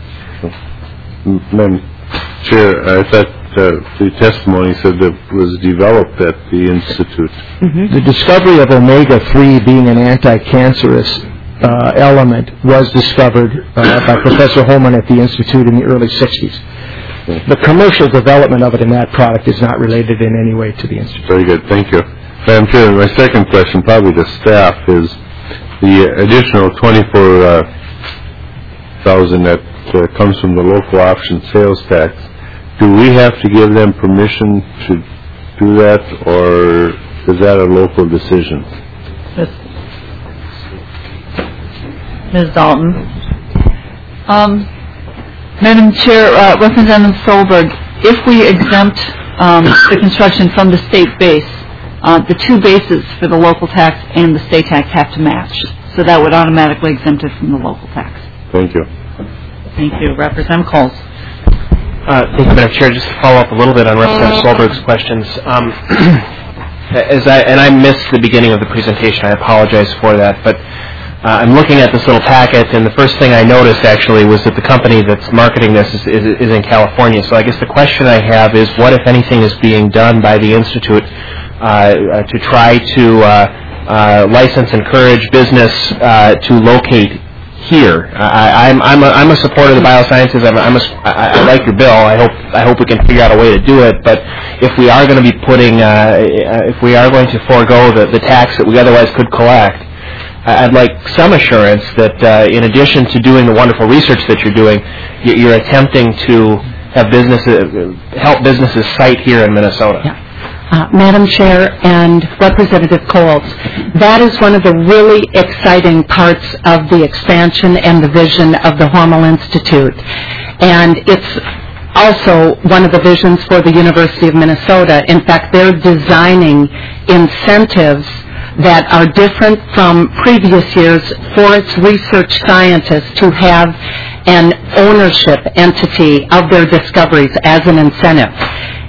Madam Chair, I thought uh, the testimony said that it was developed at the Institute. Mm-hmm. The discovery of Omega three being an anti-cancerous Uh, element was discovered uh, by Professor Holman at the Institute in the early sixties. The commercial development of it in that product is not related in any way to the Institute. Very good. Thank you. Madam Chair, my second question, probably to staff, is the additional twenty-four thousand dollars that uh, comes from the local option sales tax. Do we have to give them permission to do that, or is that a local decision? Miz Dalton. Um, Madam Chair, uh, Representative Solberg, if we exempt um, the construction from the state base, uh, the two bases for the local tax and the state tax have to match. So that would automatically exempt it from the local tax. Thank you. Thank you. Representative Coles. Uh, thank you, Madam Chair. Just to follow up a little bit on Representative Solberg's questions. Um, as I, and I missed the beginning of the presentation. I apologize for that. But Uh, I'm looking at this little packet, and the first thing I noticed actually was that the company that's marketing this is, is, is in California. So I guess the question I have is, what, if anything, is being done by the Institute uh, uh, to try to uh, uh, license, encourage business uh, to locate here? I, I'm, I'm, a, I'm a supporter of the biosciences. I'm, I'm a, I, I like your bill. I hope I hope we can figure out a way to do it. But if we are going to be putting, uh, if we are going to forego the, the tax that we otherwise could collect, I'd like some assurance that uh, in addition to doing the wonderful research that you're doing, you're attempting to have businesses, help businesses site here in Minnesota. Yeah. Uh, Madam Chair and Representative Coles, that is one of the really exciting parts of the expansion and the vision of the Hormel Institute. And it's also one of the visions for the University of Minnesota. In fact, they're designing incentives that are different from previous years for its research scientists to have an ownership entity of their discoveries as an incentive.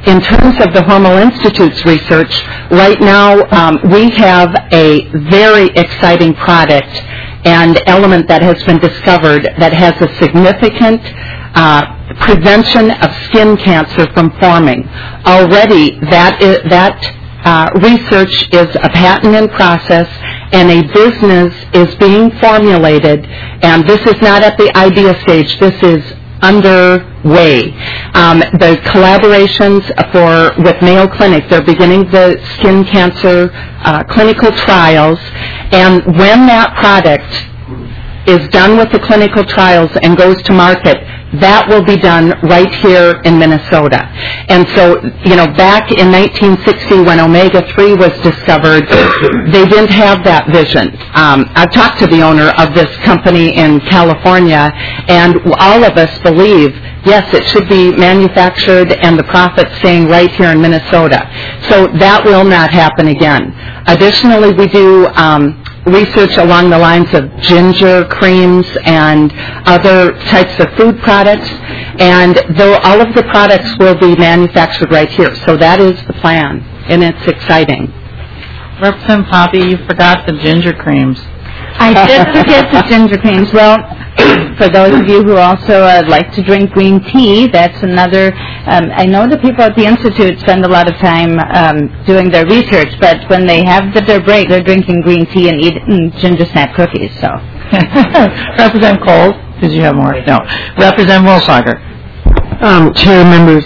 In terms of the Hormel Institute's research, right now um, we have a very exciting product and element that has been discovered that has a significant uh, prevention of skin cancer from forming. Already that is, that uh, research is a patent in process and a business is being formulated, and this is not at the idea stage, this is underway. Um, the collaborations for with Mayo Clinic, they're beginning the skin cancer uh, clinical trials, and when that product is done with the clinical trials and goes to market, that will be done right here in Minnesota. And so, you know, back in nineteen sixty when omega three was discovered, they didn't have that vision. Um, I've talked to the owner of this company in California, and all of us believe, yes, it should be manufactured and the profit staying right here in Minnesota. So that will not happen again. Additionally, we do um, research along the lines of ginger creams and other types of food products, and though all of the products will be manufactured right here. So that is the plan, and it's exciting. Representative Poppy, you forgot the ginger creams. I did forget the ginger creams. Well, for those of you who also uh, like to drink green tea, that's another, um, I know the people at the Institute spend a lot of time um, doing their research, but when they have the, their break, they're drinking green tea and eating ginger snap cookies, so. Representative Cole, did you have more? No. Representative Wilsager. Um, Chair, members,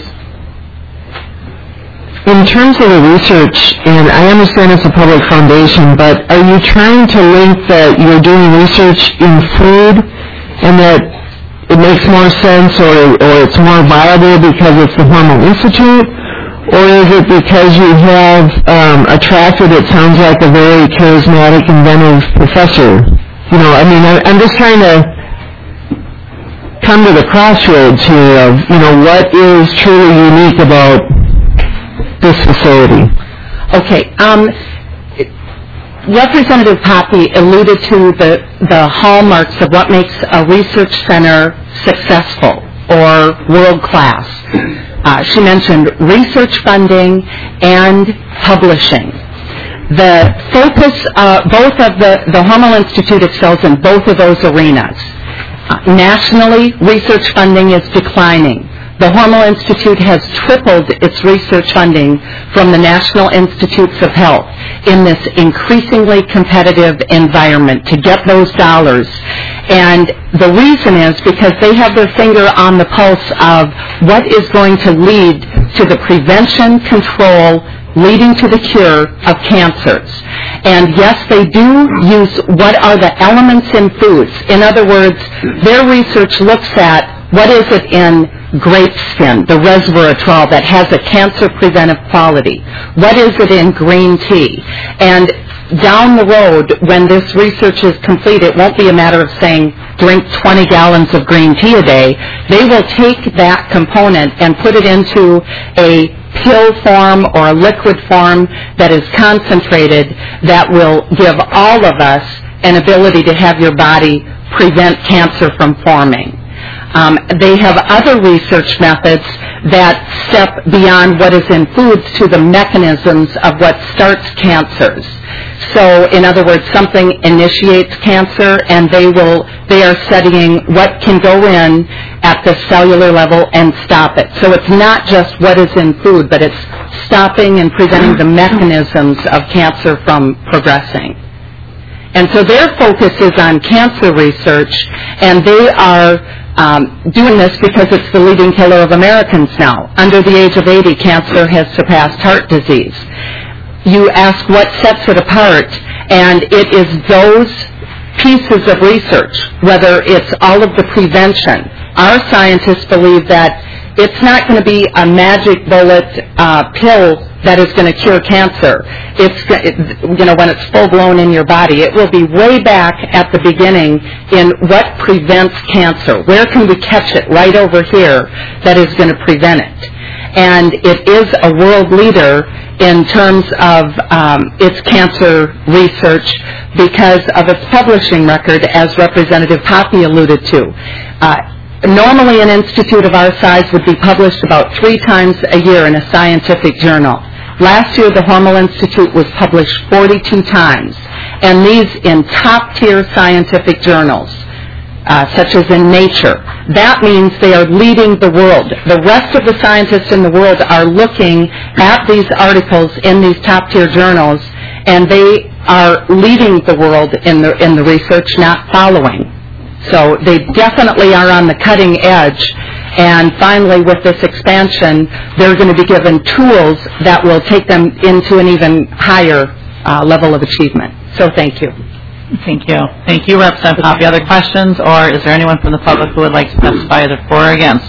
in terms of the research, and I understand it's a public foundation, but are you trying to link that you're doing research in food and that it makes more sense or, or it's more viable because it's the Hormel Institute? Or is it because you have um, attracted, it sounds like, a very charismatic, inventive professor? You know, I mean, I, I'm just trying to come to the crossroads here of, you know, what is truly unique about this facility. Okay. Um, Representative Poppy alluded to the, the hallmarks of what makes a research center successful or world-class. Uh, she mentioned research funding and publishing. The focus, uh, both of the, the Hormel Institute excels in both of those arenas. Uh, nationally, research funding is declining. The Hormel Institute has tripled its research funding from the National Institutes of Health in this increasingly competitive environment to get those dollars. And the reason is because they have their finger on the pulse of what is going to lead to the prevention, control, leading to the cure of cancers. And yes, they do use what are the elements in foods. In other words, their research looks at what is it in grape skin, the resveratrol that has a cancer preventive quality? What is it in green tea? And down the road, when this research is complete, it won't be a matter of saying drink twenty gallons of green tea a day. They will take that component and put it into a pill form or a liquid form that is concentrated that will give all of us an ability to have your body prevent cancer from forming. Um, they have other research methods that step beyond what is in foods to the mechanisms of what starts cancers. So, in other words, something initiates cancer, and they will they are studying what can go in at the cellular level and stop it. So it's not just what is in food, but it's stopping and preventing the mechanisms of cancer from progressing. And so their focus is on cancer research, and they are Um, doing this because it's the leading killer of Americans now. Under the age of eighty, cancer has surpassed heart disease. You ask what sets it apart, and it is those pieces of research, whether it's all of the prevention. Our scientists believe that it's not going to be a magic bullet uh, pill that is going to cure cancer. It's, you know, when it's full-blown in your body. It will be way back at the beginning in what prevents cancer. Where can we catch it right over here that is going to prevent it? And it is a world leader in terms of um, its cancer research because of its publishing record, as Representative Poppy alluded to. Uh, Normally, an institute of our size would be published about three times a year in a scientific journal. Last year, the Hormel Institute was published forty-two times, and these in top-tier scientific journals, uh, such as in Nature. That means they are leading the world. The rest of the scientists in the world are looking at these articles in these top-tier journals, and they are leading the world in the in the research, not following. So they definitely are on the cutting edge. And finally, with this expansion, they're going to be given tools that will take them into an even higher uh, level of achievement. So thank you. Thank you. Thank you, Representative Hoppe. Other questions, or is there anyone from the public who would like to testify either for or against?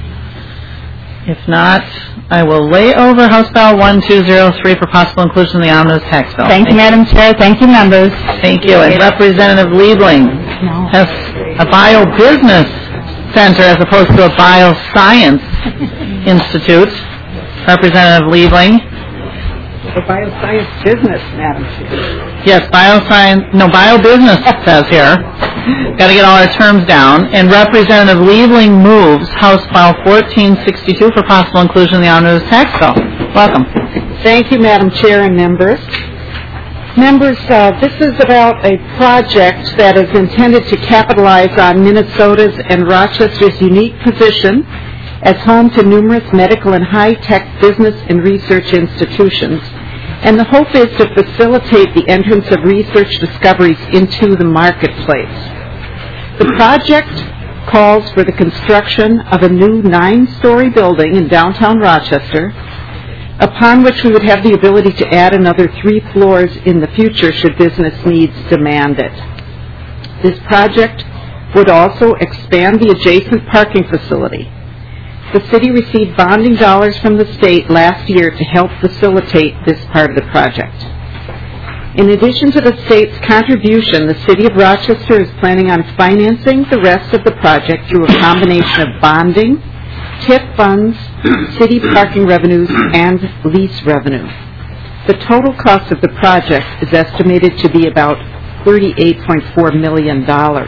If not, I will lay over House Bill one two zero three for possible inclusion in the omnibus tax bill. Thank you, Madam Chair. Thank you, members. Thank you. And Representative Liebling has a bio-business center as opposed to a bioscience institute. Representative Liebling. The bioscience business, Madam Chair. Yes, bioscience, no, bio-business says here. Got to get all our terms down. And Representative Liebling moves House File fourteen sixty-two for possible inclusion in the omnibus tax bill. Welcome. Thank you, Madam Chair and members. Members, uh, this is about a project that is intended to capitalize on Minnesota's and Rochester's unique position as home to numerous medical and high-tech business and research institutions. And the hope is to facilitate the entrance of research discoveries into the marketplace. The project calls for the construction of a new nine-story building in downtown Rochester, upon which we would have the ability to add another three floors in the future should business needs demand it. This project would also expand the adjacent parking facility. The city received bonding dollars from the state last year to help facilitate this part of the project. In addition to the state's contribution, the city of Rochester is planning on financing the rest of the project through a combination of bonding, T I P funds, city parking revenues, and lease revenue. The total cost of the project is estimated to be about thirty-eight point four million dollars.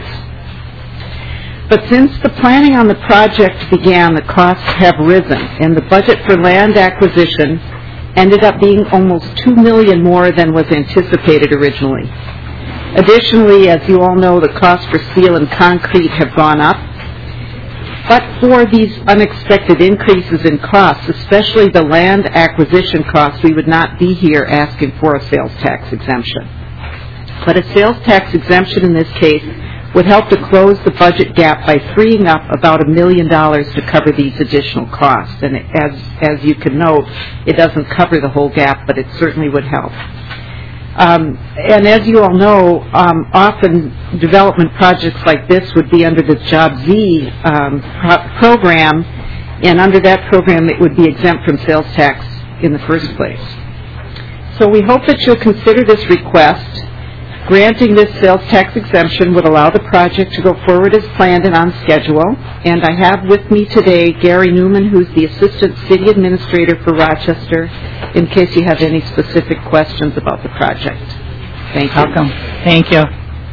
But since the planning on the project began, the costs have risen, and the budget for land acquisition ended up being almost two million dollars more than was anticipated originally. Additionally, as you all know, the costs for steel and concrete have gone up. But for these unexpected increases in costs, especially the land acquisition costs, we would not be here asking for a sales tax exemption. But a sales tax exemption in this case would help to close the budget gap by freeing up about a million dollars to cover these additional costs. And as, as you can note, it doesn't cover the whole gap, but it certainly would help. Um, and as you all know, um, often development projects like this would be under the Job Z um, pro- program, and under that program it would be exempt from sales tax in the first place. So we hope that you'll consider this request. Granting this sales tax exemption would allow the project to go forward as planned and on schedule. And I have with me today Gary Newman, who's the Assistant City Administrator for Rochester, in case you have any specific questions about the project. Thank you. Welcome. Thank you.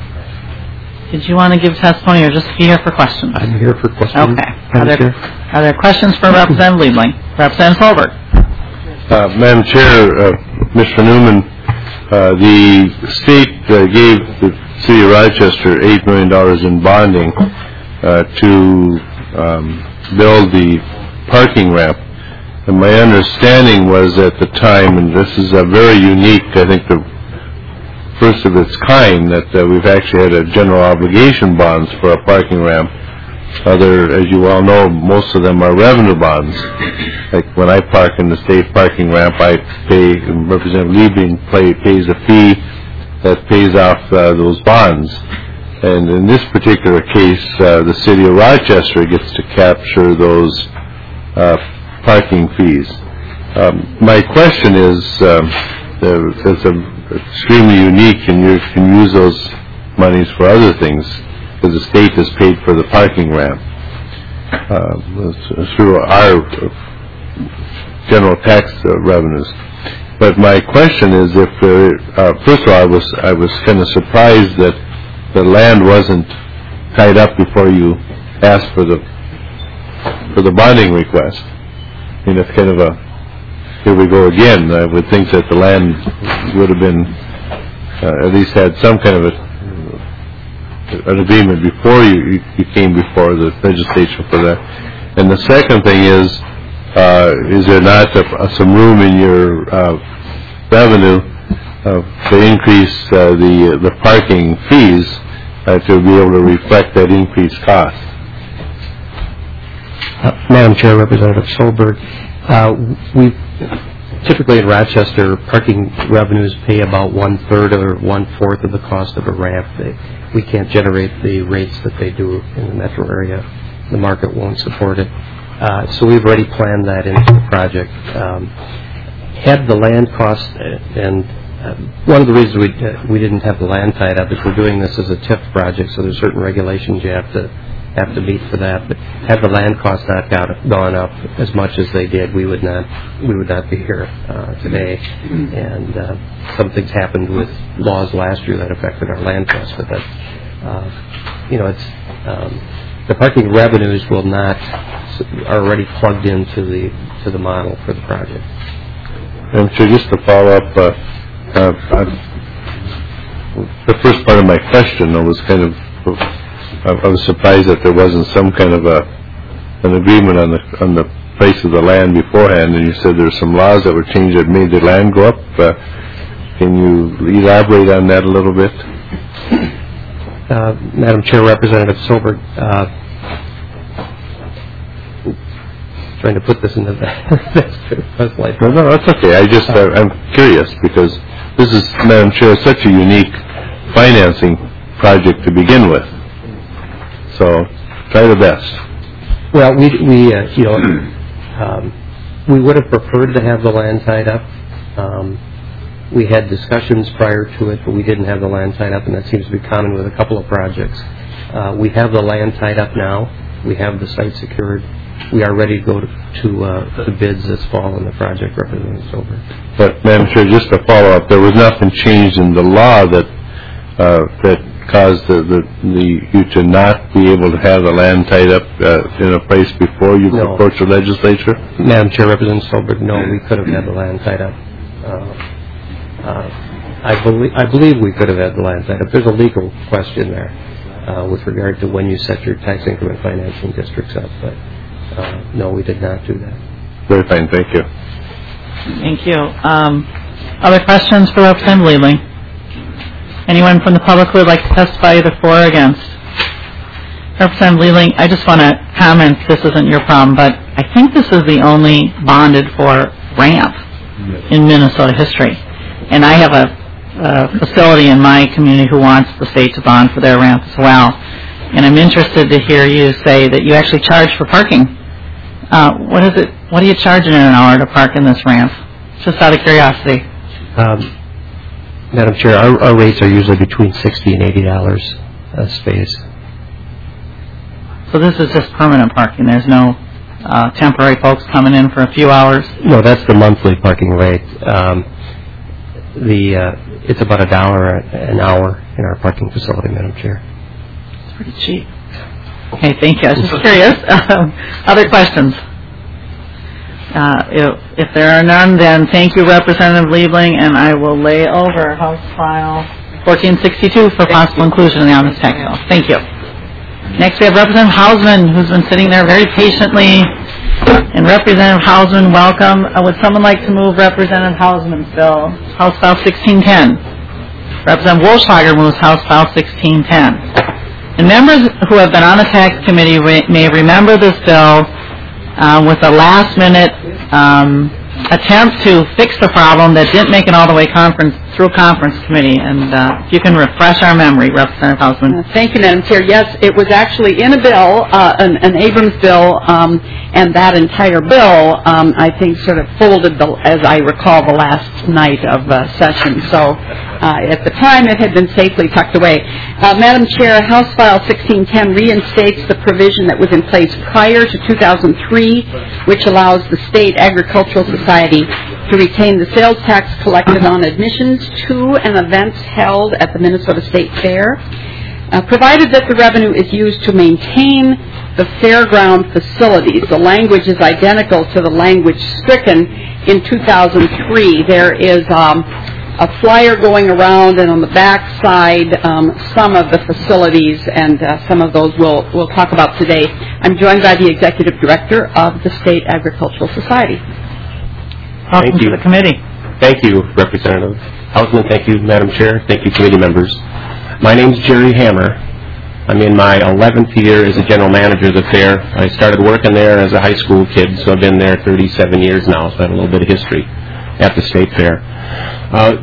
Did you want to give testimony or just here for questions? I'm here for questions. Okay. Are there, are there questions for Representative Liebling? Representative Solberg. Uh, Madam Chair, uh, Mister Newman, Uh, the state uh, gave the city of Rochester eight million dollars in bonding uh, to um, build the parking ramp. And my understanding was at the time, and this is a very unique, I think the first of its kind, that uh, we've actually had a general obligation bonds for a parking ramp. Other, as you all know, most of them are revenue bonds. Like when I park in the state parking ramp, I pay, Representative Liebling pay, pays a fee that pays off uh, those bonds. And in this particular case, uh, the city of Rochester gets to capture those uh, parking fees. Um, my question is, um, it's a, extremely unique, and you can use those monies for other things, because the state has paid for the parking ramp uh, through our general tax uh, revenues. But my question is, if uh, uh, first of all, I was I was kind of surprised that the land wasn't tied up before you asked for the for the bonding request. I mean, that's kind of a, here we go again. I would think that the land would have been, uh, at least had some kind of a, an agreement before you, you came before the legislature for that. And the second thing is, uh, is there not a, a, some room in your uh, revenue uh, to increase uh, the the parking fees uh, to be able to reflect that increased cost? Uh, Madam Chair, Representative Solberg, uh, we typically in Rochester, parking revenues pay about one-third or one-fourth of the cost of a ramp. They, we can't generate the rates that they do in the metro area. The market won't support it. Uh, so we've already planned that into the project. Um, had the land cost, and uh, one of the reasons we, uh, we didn't have the land tied up is we're doing this as a T I F project, so there's certain regulations you have to have to meet for that. But had the land costs not got, gone up as much as they did, we would not we would not be here uh, today. And uh, some things happened with laws last year that affected our land costs, but that uh, you know it's um, the parking revenues will not are already plugged into the to the model for the project. And so just to follow up, uh, uh, I, the first part of my question I was kind of I was surprised that there wasn't some kind of a an agreement on the on the price of the land beforehand, and you said there's some laws that were changed that made the land go up. Uh, can you elaborate on that a little bit? Uh, Madam Chair, Representative Solberg, uh, trying to put this in the best light. No, no, that's okay. I just uh, I'm curious because this is, Madam Chair, such a unique financing project to begin with. So try the best. Well, we we uh, you know um, we would have preferred to have the land tied up. Um, we had discussions prior to it, but we didn't have the land tied up, and that seems to be common with a couple of projects. Uh, we have the land tied up now. We have the site secured. We are ready to go to, to uh, the bids this fall in the project, Representative Solberg. But, Madam Chair, just to follow up, there was nothing changed in the law that uh, that caused the, the, the you to not be able to have the land tied up uh, in a place before you no. approach the legislature? Madam Chair, Representative Solberg, no, we could have had the land tied up. Uh, uh, I believe I believe we could have had the land tied up. There's a legal question there uh, with regard to when you set your tax increment financing districts up, but uh, no, we did not do that. Very fine, thank you. Thank you. Um, other questions for Representative Liebling? Anyone from the public who would like to testify either for or against? Representative Liebling, I just want to comment, this isn't your problem, but I think this is the only bonded for ramp in Minnesota history. And I have a, a facility in my community who wants the state to bond for their ramp as well. And I'm interested to hear you say that you actually charge for parking. Uh, what is it? What are you charging in an hour to park in this ramp? Just out of curiosity. Um, Madam Chair, our, our rates are usually between sixty and eighty dollars a space. So this is just permanent parking. There's no uh, temporary folks coming in for a few hours. No, that's the monthly parking rate. Um, the uh, it's about a dollar an hour in our parking facility, Madam Chair. It's pretty cheap. Okay, thank you. I was just curious. Um, other questions? Uh, if, if there are none, then thank you, Representative Liebling, and I will lay over House File fourteen sixty-two for possible inclusion in the omnibus tax bill. Thank you. Next, we have Representative Hausman, who's been sitting there very patiently. And Representative Hausman, welcome. Uh, would someone like to move Representative Hausman's bill, House File sixteen ten? Representative Wolfschlager moves House File sixteen ten. And members who have been on the tax committee re- may remember this bill Uh, with a last-minute um, attempt to fix the problem that didn't make it all the way conference through conference committee. And uh, if you can refresh our memory, Representative Hausman. Uh, thank you, Madam Chair. Yes, it was actually in a bill, uh, an, an Abrams bill, um, and that entire bill, um, I think, sort of folded, the, as I recall, the last night of uh, session. So uh, at the time, it had been safely tucked away. Uh, Madam Chair, House File sixteen ten reinstates the provision that was in place prior to two thousand three, which allows the State Agricultural Society to retain the sales tax collected on admissions to an event held at the Minnesota State Fair, uh, provided that the revenue is used to maintain the fairground facilities. The language is identical to the language stricken in two thousand three. There is um, a flyer going around, and on the back side, um, some of the facilities, and uh, some of those we'll, we'll talk about today. I'm joined by the Executive Director of the State Agricultural Society. Welcome Thank you. to the committee. Thank you, Representative Hausman. Thank you, Madam Chair. Thank you, committee members. My name is Jerry Hammer. I'm in my eleventh year as a general manager of the fair. I started working there as a high school kid, so I've been there thirty-seven years now, so I have a little bit of history at the state fair. Uh,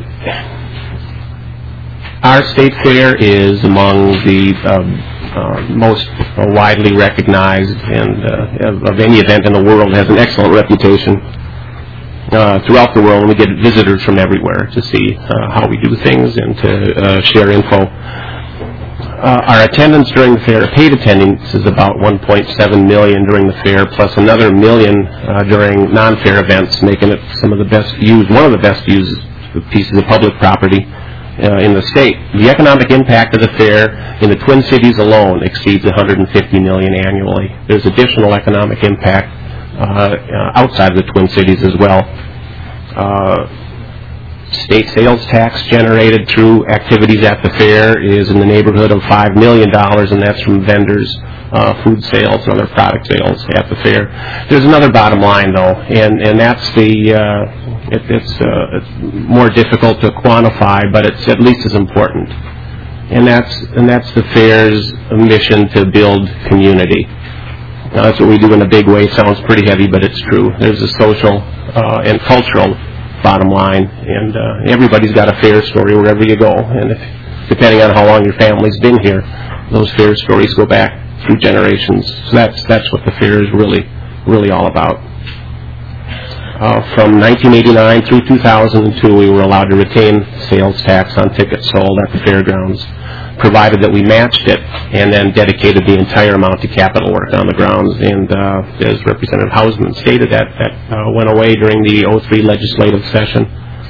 our state fair is among the um, uh, most uh, widely recognized and uh, of, of any event in the world. It has an excellent reputation uh, throughout the world, and we get visitors from everywhere to see uh, how we do things and to uh, share info. Uh, our attendance during the fair, paid attendance, is about one point seven million during the fair, plus another million uh, during non-fair events, making it some of the best used, one of the best used pieces of public property uh, in the state. The economic impact of the fair in the Twin Cities alone exceeds one hundred fifty million dollars annually. There's additional economic impact uh, uh, outside of the Twin Cities as well. Uh, State sales tax generated through activities at the fair is in the neighborhood of five million dollars, and that's from vendors, uh, food sales, and other product sales at the fair. There's another bottom line, though, and, and that's the, uh, it, it's, uh, it's more difficult to quantify, but it's at least as important. And that's, and that's the fair's mission to build community. Now, that's what we do in a big way. It sounds pretty heavy, but it's true. There's a social uh, and cultural bottom line, and uh, everybody's got a fair story wherever you go, and if, depending on how long your family's been here, those fair stories go back through generations. So that's that's what the fair is really really all about. Uh, from nineteen eighty-nine through two thousand two, we were allowed to retain sales tax on tickets sold at the fairgrounds, provided that we matched it and then dedicated the entire amount to capital work on the grounds. And uh, as Representative Hausman stated, that that uh, went away during the oh three legislative session.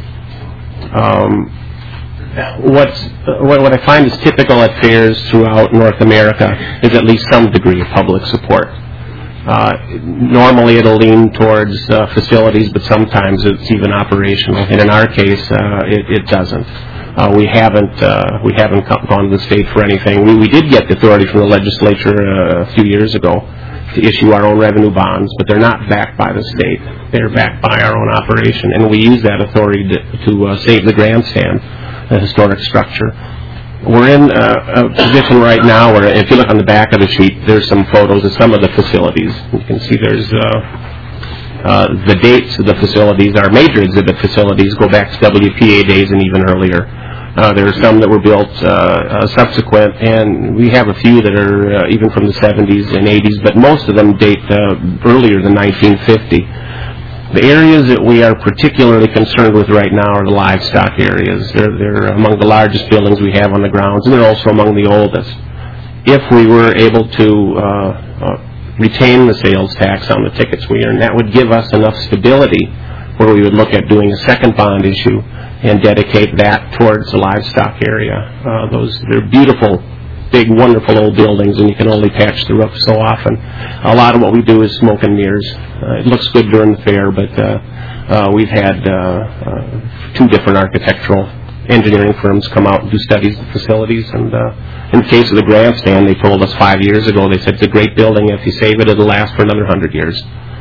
Um, what's, what, what I find is typical at fairs throughout North America is at least some degree of public support. Uh, normally it'll lean towards uh, facilities, but sometimes it's even operational. And in our case, uh, it, it doesn't. Uh, we haven't uh, we haven't gone to the state for anything. We, we did get the authority from the legislature uh, a few years ago to issue our own revenue bonds, but they're not backed by the state. They're backed by our own operation, and we use that authority to, to uh, save the grandstand, the historic structure. We're in uh, a position right now where, if you look on the back of the sheet, there's some photos of some of the facilities. You can see there's uh, uh, the dates of the facilities. Our major exhibit facilities go back to W P A days and even earlier. Uh, there are some that were built uh, uh, subsequent, and we have a few that are uh, even from the seventies and eighties, but most of them date uh, earlier than nineteen fifty. The areas that we are particularly concerned with right now are the livestock areas. They're, they're among the largest buildings we have on the grounds, and they're also among the oldest. If we were able to uh, uh, retain the sales tax on the tickets we earn, that would give us enough stability where we would look at doing a second bond issue and dedicate that towards the livestock area. Uh, those they're beautiful, big, wonderful old buildings, and you can only patch the roof so often. A lot of what we do is smoke and mirrors. Uh, it looks good during the fair, but uh, uh, we've had uh, uh, two different architectural engineering firms come out and do studies of facilities. And uh, in the case of the grandstand, they told us five years ago, they said it's a great building. If you save it, it'll last for another hundred years.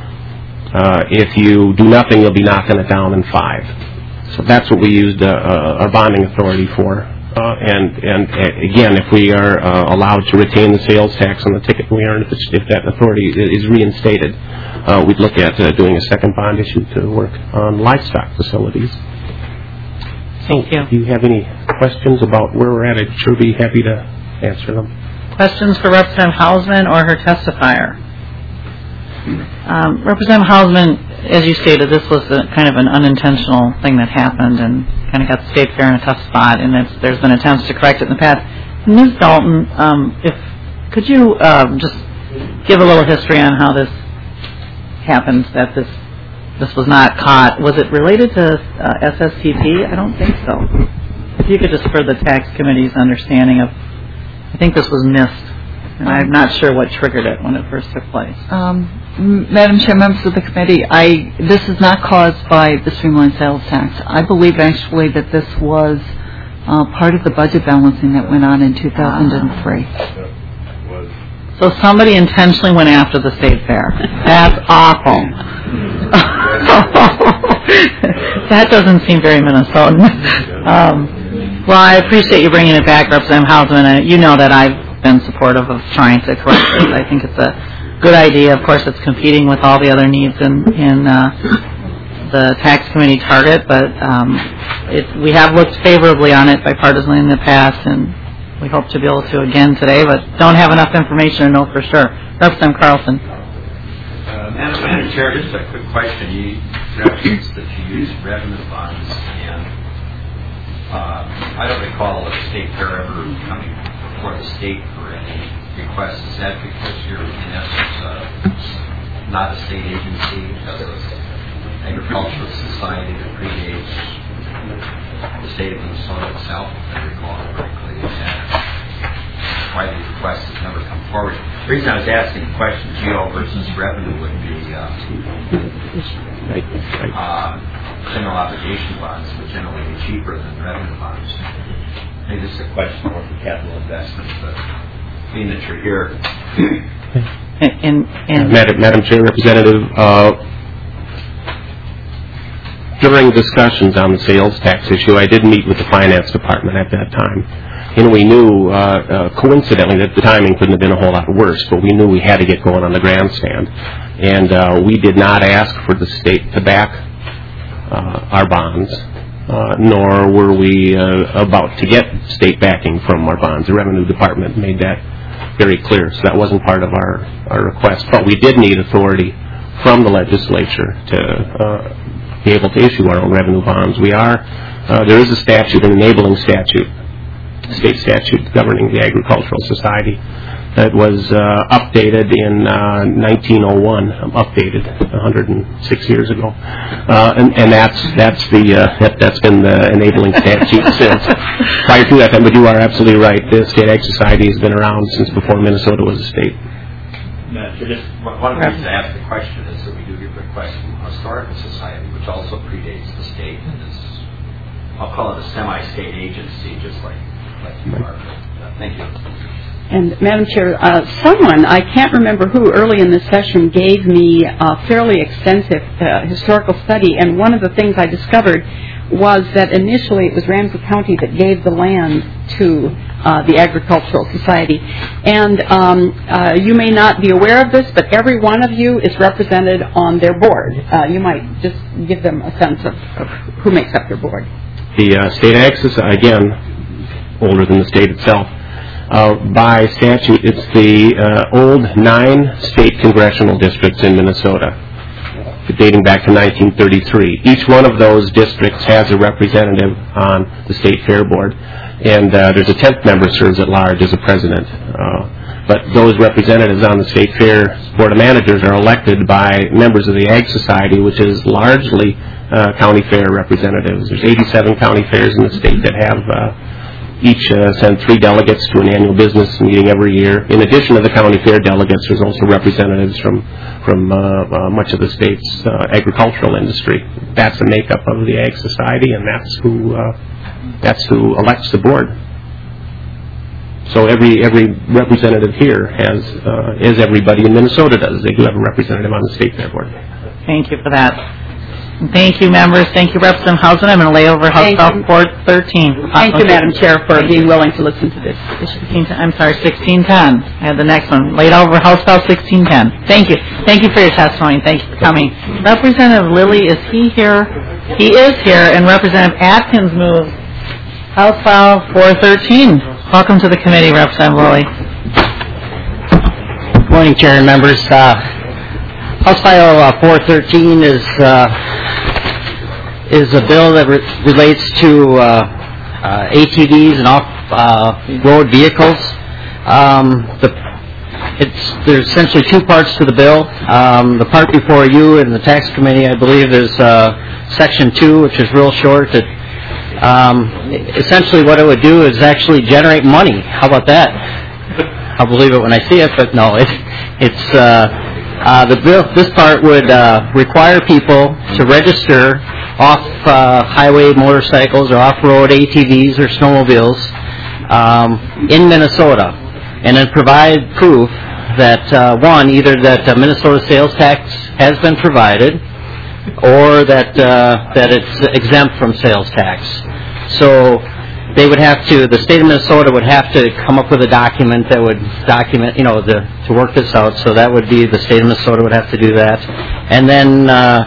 Uh, if you do nothing, you'll be knocking it down in five. So that's what we used uh, uh, our bonding authority for. Uh, and, and uh, again, if we are uh, allowed to retain the sales tax on the ticket we earn, if, it's, if that authority is reinstated, uh, we'd look at uh, doing a second bond issue to work on livestock facilities. Thank so you. If you have any questions about where we're at, I'd sure be happy to answer them. Questions for Representative Hausman or her testifier? Um, Representative Hausman, as you stated, this was a, kind of an unintentional thing that happened and kind of got the state fair in a tough spot, and it's, there's been attempts to correct it in the past. Miz Dalton, um, if could you uh, just give a little history on how this happened, that this this was not caught? Was it related to uh, S S T P? I don't think so. If you could just, for the tax committee's understanding of, I think this was missed. And I'm not sure what triggered it when it first took place. Um, M- Madam Chair, members of the committee, I this is not caused by the streamlined sales tax. I believe actually that this was uh, part of the budget balancing that went on in two thousand three. So somebody intentionally went after the state fair. That's awful. That doesn't seem very Minnesotan. Um, well, I appreciate you bringing it back, Representative Hausman. And you know that I've been supportive of trying to correct this. I think it's a good idea. Of course, it's competing with all the other needs in, in uh, the tax committee target, but um, it, we have looked favorably on it bipartisanly in the past, and we hope to be able to again today, but don't have enough information to know for sure. Representative Carlson. Uh, Madam Chair, just a quick question. You referenced that you use revenue funds, and uh, I don't recall a state fair ever coming before the state for any requests. Is that because you're, in essence, uh, not a state agency, because of agricultural society that predates the state of Minnesota itself? I recall it very clearly that why these requests have never come forward. The reason I was asking the question, geo versus revenue, would be uh, right, right. Uh, general obligation bonds would generally be cheaper than revenue bonds. Maybe this is a question more for capital investments, but being that you're here. and, and, and Madam, Madam Chair, Representative, uh, during discussions on the sales tax issue, I did meet with the finance department at that time. And we knew, uh, uh, coincidentally, that the timing couldn't have been a whole lot worse, but we knew we had to get going on the grandstand. And uh, we did not ask for the state to back uh, our bonds, uh, nor were we uh, about to get state backing from our bonds. The Revenue Department made that very clear, so that wasn't part of our, our request. But we did need authority from the legislature to uh, be able to issue our own revenue bonds. We are, uh, there is a statute, an enabling statute, state statute governing the Agricultural Society that was uh, updated in uh, nineteen oh one, updated one hundred six years ago, uh, and, and that's that's the uh, that, that's been the enabling statute since. Prior to that time, but you are absolutely right. The State Ag Society has been around since before Minnesota was a state. Uh, just one of the reasons I asked the question is that we do get requests from the Historical Society, which also predates the state, and is, I'll call it a semi-state agency, just like like you are. Uh, thank you. And Madam Chair, uh, someone, I can't remember who, early in the session gave me a fairly extensive uh, historical study, and one of the things I discovered was that initially it was Ramsey County that gave the land to uh, the Agricultural Society. And um, uh, you may not be aware of this, but every one of you is represented on their board. Uh, you might just give them a sense of, of who makes up their board. The uh, State Ag Society, again, older than the state itself. Uh, by statute, it's the uh, old nine state congressional districts in Minnesota, dating back to nineteen thirty-three. Each one of those districts has a representative on the State Fair Board, and uh, there's a tenth member serves at large as a president. Uh, but those representatives on the State Fair Board of Managers are elected by members of the Ag Society, which is largely uh, county fair representatives. There's eighty-seven county fairs in the state that have uh, each uh, send three delegates to an annual business meeting every year. In addition to the county fair delegates, there's also representatives from from uh, uh, much of the state's uh, agricultural industry. That's the makeup of the Ag Society, and that's who uh, that's who elects the board. So every every representative here has, uh, as everybody in Minnesota does, they do have a representative on the State Fair Board. Thank you for that. Thank you, members. Thank you, Representative Hausman. I'm going to lay over House Bill four thirteen. Thank you, Madam Chair, for being willing to listen to this. I'm sorry, sixteen ten. I had the next one. Laid over House Bill sixteen ten. Thank you. Thank you for your testimony. Thank you for coming. Representative Lilly, is he here? He is here, and Representative Atkins moves House File four thirteen. Welcome to the committee, Representative Lilly. Good morning, Chair and members. Uh, House File uh, four thirteen is uh, is a bill that re- relates to uh, uh, A T Vs and off-road uh, vehicles. Um, the, it's, there's essentially two parts to the bill. Um, the part before you in the tax committee, I believe, is uh, section two, which is real short. It, um, essentially, what it would do is actually generate money. How about that? I'll believe it when I see it, but no, it, it's, uh, uh, the bill, this part would, uh, require people to register off, uh, highway motorcycles or off-road A T Vs or snowmobiles, um, in Minnesota, and then provide proof that, uh, one, either that uh, Minnesota sales tax has been provided, or that, uh, that it's exempt from sales tax. So, they would have to, the state of Minnesota would have to come up with a document that would document, you know, the, to work this out. So that would be, the state of Minnesota would have to do that. And then, uh,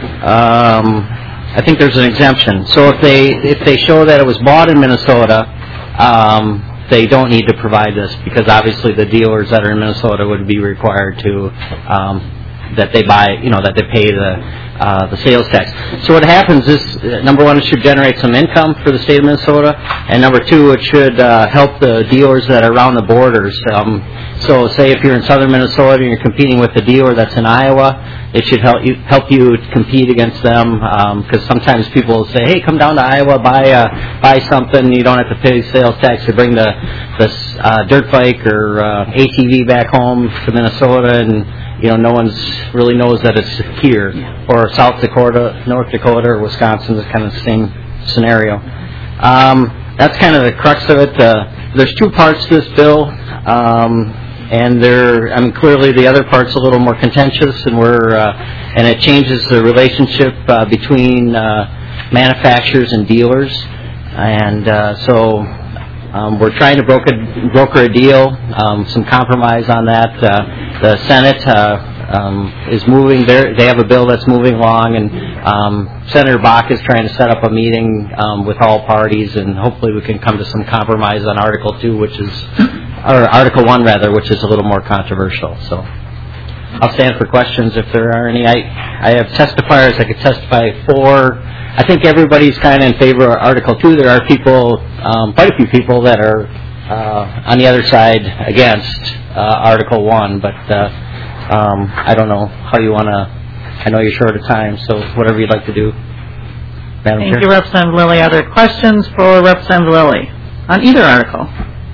um, I think there's an exemption. So if they, if they show that it was bought in Minnesota, um, they don't need to provide this, because obviously the dealers that are in Minnesota would be required to, um, that they buy, you know, that they pay the, Uh, the sales tax. So what happens is, uh, number one, it should generate some income for the state of Minnesota, and number two, it should uh, help the dealers that are around the borders. Um, so say if you're in southern Minnesota and you're competing with a dealer that's in Iowa, it should help you help you compete against them, because um, sometimes people will say, hey, come down to Iowa, buy uh, buy something, you don't have to pay sales tax to bring the, the uh, dirt bike or uh, A T V back home to Minnesota, and you know, no one's really knows that it's here. Or South Dakota, North Dakota, or Wisconsin is kind of the same scenario. Um, that's kind of the crux of it. Uh, there's two parts to this bill, um, and they're, I mean, clearly the other part's a little more contentious, and we're, uh, and it changes the relationship uh, between uh, manufacturers and dealers, and uh, so. Um, we're trying to broker, broker a deal, um, some compromise on that. Uh, the Senate uh, um, is moving. There, they have a bill that's moving along, and um, Senator Bach is trying to set up a meeting um, with all parties, and hopefully we can come to some compromise on Article Two, which is, or Article One rather, which is a little more controversial. So, I'll stand for questions if there are any. I I have testifiers I could testify for. I think everybody's kind of in favor of Article Two. There are people, um, quite a few people that are uh, on the other side against uh, Article One. But uh, um, I don't know how you want to. I know you're short of time, so whatever you'd like to do, Madam Thank Chair. you, Representative Lilly. Are there questions for Representative Lilly on either article?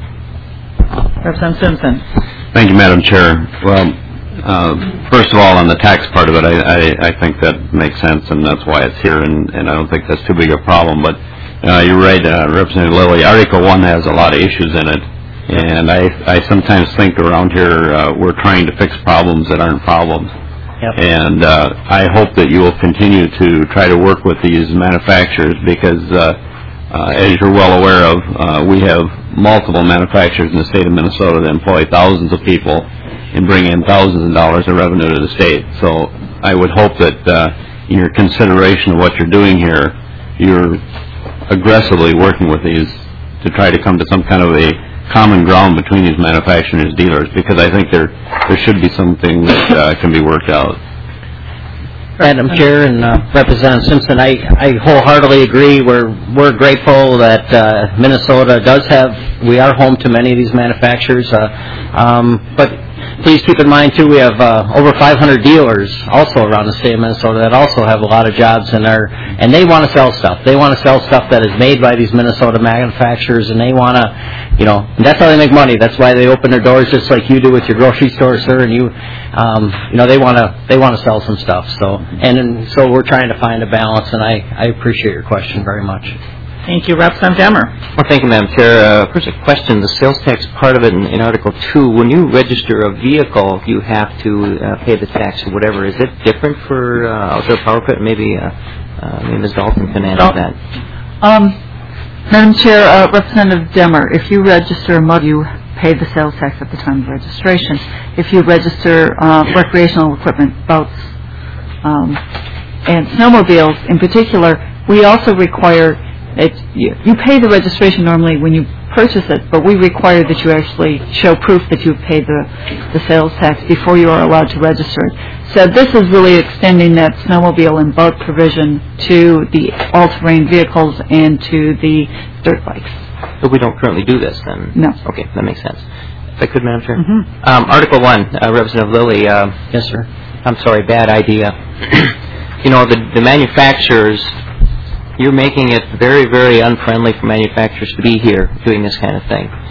Representative Simpson. Thank you, Madam Chair. Well, uh, first of all, on the tax part of it, I, I, I think that makes sense, and that's why it's here, and, and I don't think that's too big a problem. But uh, you're right, uh, Representative Lilly. Article One has a lot of issues in it, and I, I sometimes think around here uh, we're trying to fix problems that aren't problems. Yep. And uh, I hope that you will continue to try to work with these manufacturers, because, uh, uh, as you're well aware of, uh, we have multiple manufacturers in the state of Minnesota that employ thousands of people and bring in thousands of dollars of revenue to the state. So I would hope that uh, in your consideration of what you're doing here, you're aggressively working with these to try to come to some kind of a common ground between these manufacturers and dealers, because I think there there should be something that uh, can be worked out. Madam Chair and uh, Representative Simpson, I, I wholeheartedly agree. We're we're grateful that uh, Minnesota does have. We are home to many of these manufacturers, uh, um, but please keep in mind too, we have uh, over five hundred dealers also around the state of Minnesota that also have a lot of jobs in there, and they want to sell stuff. They want to sell stuff that is made by these Minnesota manufacturers, and they want to, you know, and that's how they make money. That's why they open their doors just like you do with your grocery store, sir. And you, um, you know, they want to they want to sell some stuff. So, and, and so we're trying to find a balance, and I, I appreciate your question very much. Thank you, Representative Demmer. Well, thank you, Madam Chair. Uh, first, a question: the sales tax part of it in, in Article Two. When you register a vehicle, you have to uh, pay the tax or whatever. Is it different for uh, outdoor power equipment? Maybe, uh, uh, maybe Miz Dalton can answer Well, that. Um, Madam Chair, uh, Representative Demmer, if you register a motor, you pay the sales tax at the time of registration. If you register uh, recreational equipment, boats, um, and snowmobiles in particular, we also require that you, you pay the registration normally when you purchase it, but we require that you actually show proof that you've paid the, the sales tax before you are allowed to register it. So this is really extending that snowmobile and boat provision to the all-terrain vehicles and to the dirt bikes. But we don't currently do this, then? No. Okay, that makes sense. If I could, Madam Chair? Mm-hmm. Um, Article one, uh, Representative Lilly. Uh, yes, sir. I'm sorry, bad idea. You know, the, the manufacturers, you're making it very, very unfriendly for manufacturers to be here doing this kind of thing.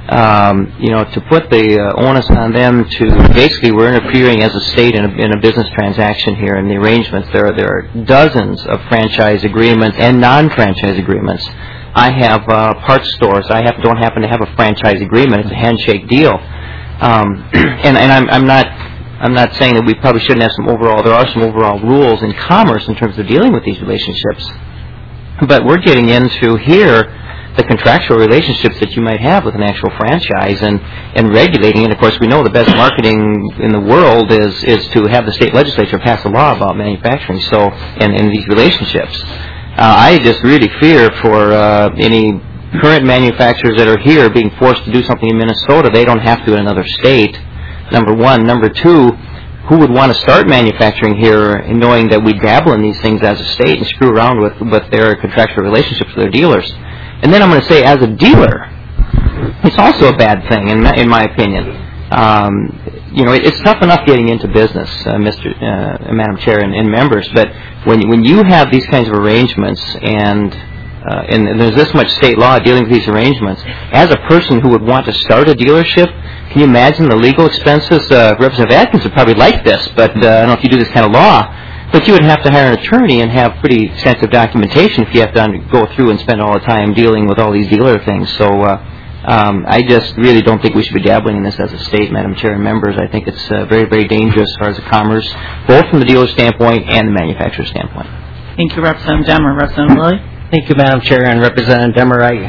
um, you know, to put the uh, onus on them to basically we're interfering as a state in a, in a business transaction here in the arrangements. There are, there are dozens of franchise agreements and non-franchise agreements. I have uh, parts stores. I have, don't happen to have a franchise agreement. It's a handshake deal. Um, and and I'm, I'm not I'm not saying that we probably shouldn't have some overall. There are some overall rules in commerce in terms of dealing with these relationships. But we're getting into here the contractual relationships that you might have with an actual franchise and, and regulating. And, of course, we know the best marketing in the world is, is to have the state legislature pass a law about manufacturing so and, and these relationships. Uh, I just really fear for uh, any current manufacturers that are here being forced to do something in Minnesota. They don't have to in another state, number one. Number two, who would want to start manufacturing here knowing that we dabble in these things as a state and screw around with, with their contractual relationships with their dealers? And then I'm going to say, as a dealer, it's also a bad thing, in my, in my opinion. Um, you know, it, it's tough enough getting into business, uh, Mister Uh, Madam Chair and, and members, but when when you have these kinds of arrangements and, uh, and and there's this much state law dealing with these arrangements, as a person who would want to start a dealership, can you imagine the legal expenses? Uh, Representative Atkins would probably like this, but uh, I don't know if you do this kind of law. But you would have to hire an attorney and have pretty extensive documentation if you have to go through and spend all the time dealing with all these dealer things. So uh, um, I just really don't think we should be dabbling in this as a state, Madam Chair and members. I think it's uh, very, very dangerous as far as the commerce, both from the dealer standpoint and the manufacturer standpoint. Thank you, Representative Demmer. Representative Lilly? Thank you, Madam Chair and Representative Demmer. I,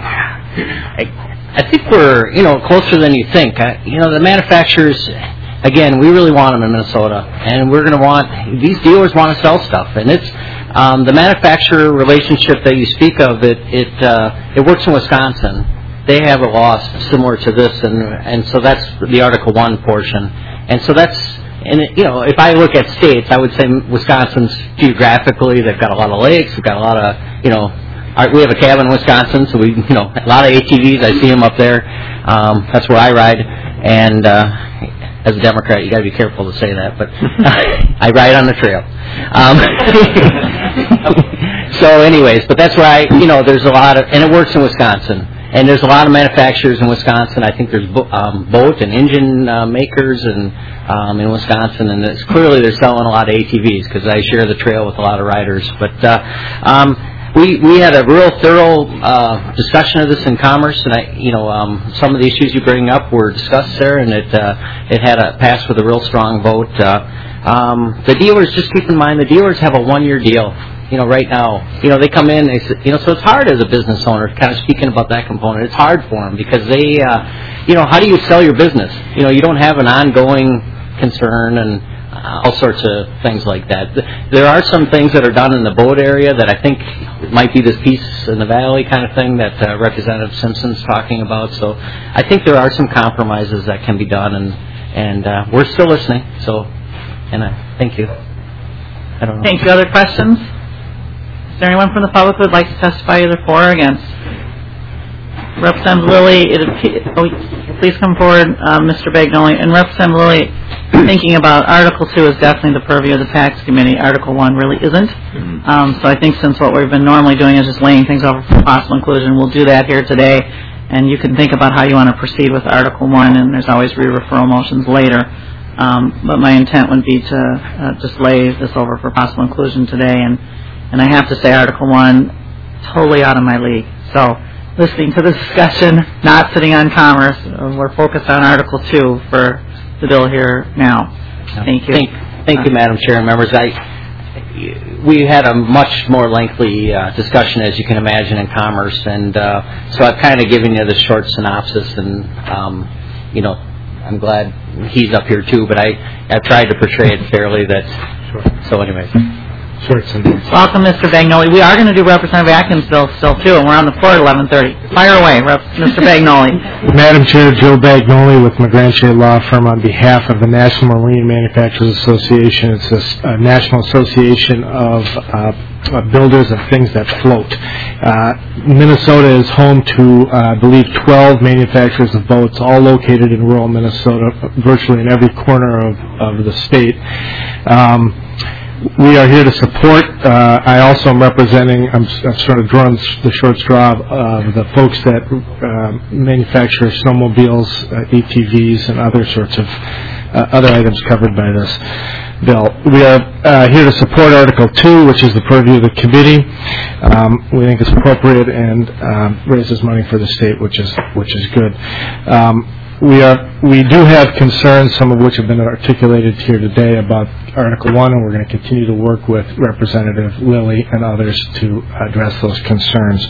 I, I think we're, you know, closer than you think. I, you know, the manufacturers... Again, we really want them in Minnesota, and we're going to want, these dealers want to sell stuff, and it's, um, the manufacturer relationship that you speak of, it, it, uh, it works in Wisconsin. They have a law similar to this, and, and so that's the Article one portion. And so that's, and it, you know, if I look at states, I would say Wisconsin's geographically, they've got a lot of lakes, we've got a lot of, you know, our, we have a cabin in Wisconsin, so we, you know, a lot of A T Vs, I see them up there. Um, that's where I ride, and, uh, as a Democrat, you got to be careful to say that, but I ride on the trail. Um, so, anyways, but that's why, you know, there's a lot of, and it works in Wisconsin, and there's a lot of manufacturers in Wisconsin. I think there's bo- um, boat and engine uh, makers and um, in Wisconsin, and it's clearly they're selling a lot of A T Vs because I share the trail with a lot of riders. But uh, um, We we had a real thorough uh, discussion of this in Commerce, and I, you know, um, some of the issues you bring up were discussed there, and it uh, it had a pass with a real strong vote. Uh, um, the dealers, just keep in mind, the dealers have a one-year deal. You know, right now, you know, they come in, they, you know, so it's hard as a business owner. Kind of speaking about that component, it's hard for them because they, uh, you know, how do you sell your business? You know, you don't have an ongoing concern and. Uh, all sorts of things like that. There are some things that are done in the boat area that I think might be this peace in the valley kind of thing that uh, Representative Simpson's talking about. So I think there are some compromises that can be done, and and uh, we're still listening. So, and I thank you. I don't know. Thank you. Other questions? Is there anyone from the public who would like to testify either for or against? Representative Lilly, it, oh, please come forward, uh, Mister Bagnoli. And Representative Lilly, thinking about Article two is definitely the purview of the Tax Committee. Article one really isn't. Mm-hmm. Um, so I think since what we've been normally doing is just laying things over for possible inclusion, we'll do that here today. And you can think about how you want to proceed with Article one, and there's always re-referral motions later. Um, but my intent would be to uh, just lay this over for possible inclusion today. And, and I have to say Article one, totally out of my league. So listening to the discussion, not sitting on Commerce, uh, we're focused on Article two for the bill here now. Thank you. Thank, thank you, Madam Chair and members. I, we had a much more lengthy uh, discussion, as you can imagine, in Commerce, and uh, so I've kind of given you the short synopsis, and um, you know, I'm glad he's up here too, but I, I've tried to portray it fairly. That sure. So, anyways. Welcome, Mister Bagnoli. We are going to do Representative Atkins' bill still, too, and we're on the floor at eleven thirty. Fire away, Rep- Mister Bagnoli. Madam Chair, Joe Bagnoli with McGranche Law Firm on behalf of the National Marine Manufacturers Association. It's a, a national association of uh, builders of things that float. Uh, Minnesota is home to, uh, I believe, twelve manufacturers of boats, all located in rural Minnesota, virtually in every corner of, of the state. Um, we are here to support. Uh, I also am representing, I'm, I'm sort of drawing the short straw of uh, the folks that uh, manufacture snowmobiles, uh, A T Vs, and other sorts of uh, other items covered by this bill. We are uh, here to support Article two, which is the purview of the committee. Um, we think it's appropriate and um, raises money for the state, which is which is good. Um, we are we do have concerns, some of which have been articulated here today, about Article one, and we're going to continue to work with Representative Lilly and others to address those concerns.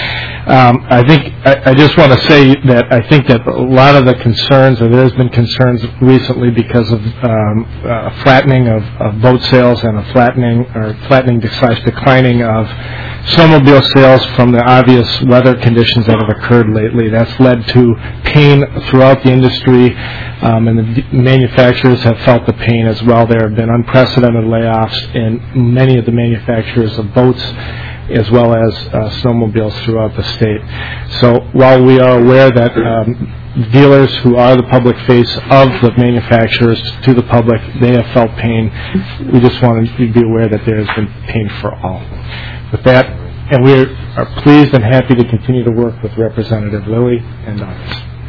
Um, I think I, I just want to say that I think that a lot of the concerns, or there's been concerns recently because of um, uh, flattening of, of boat sales and a flattening or flattening slash declining of snowmobile sales from the obvious weather conditions that have occurred lately. That's led to pain throughout the industry, um, and the manufacturers have felt the pain as well. There have been unprecedented layoffs in many of the manufacturers of boats as well as uh, snowmobiles throughout the state. So while we are aware that um, dealers who are the public face of the manufacturers to the public, they have felt pain, we just want to be aware that there has been pain for all. With that, and we are pleased and happy to continue to work with Representative Lilly and others.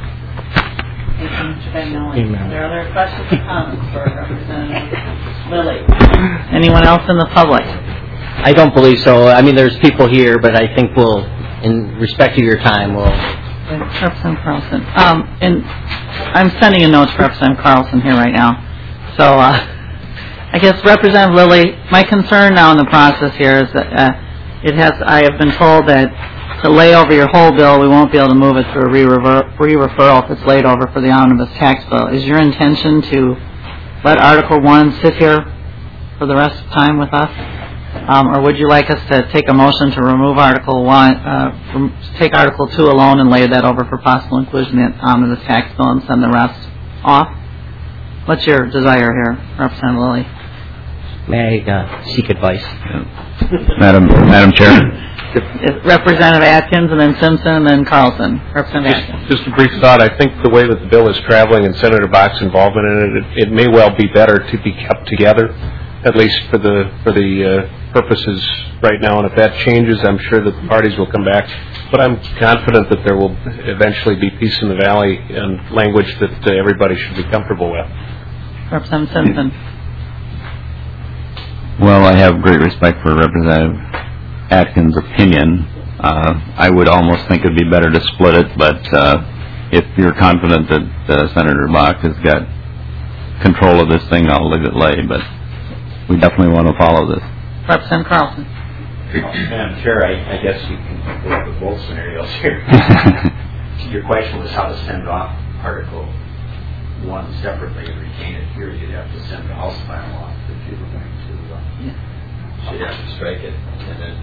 Thank you, Mister Bagnoli. Amen. Are there other questions or comments for Representative Lilly? Anyone else in the public? I don't believe so. I mean, there's people here, but I think we'll, in respect to your time, we'll... Representative Carlson. Um, and I'm sending a note to Representative Carlson here right now. So, uh, I guess Representative Lilly, my concern now in the process here is that uh, it has, I have been told that to lay over your whole bill, we won't be able to move it through a re-referral if it's laid over for the omnibus tax bill. Is your intention to let Article one sit here for the rest of the time with us? Um, or would you like us to take a motion to remove Article one, uh, from, take Article two alone and lay that over for possible inclusion in the omnibus tax bill and send the rest off? What's your desire here, Representative Lilly? May I uh, seek advice? Madam Madam Chair. Representative Atkins, and then Simpson, and then Carlson. Representative just, Atkins. Just a brief thought. I think the way that the bill is traveling and Senator Bach's involvement in it, it, it may well be better to be kept together, at least for the for the uh, purposes right now. And if that changes, I'm sure that the parties will come back. But I'm confident that there will eventually be peace in the valley and language that uh, everybody should be comfortable with. Representative Simpson. Well, I have great respect for Representative Atkins' opinion. Uh, I would almost think it'd be better to split it, but uh, if you're confident that uh, Senator Bach has got control of this thing, I'll leave it lay, but we definitely want to follow this. Representative Carlson. Madam Chair, I, I guess you can work with both scenarios here. Your question was how to send off Article one separately and retain it here. You'd have to send the House file off if you were going to. Uh, yeah. You'd have to strike it, and then.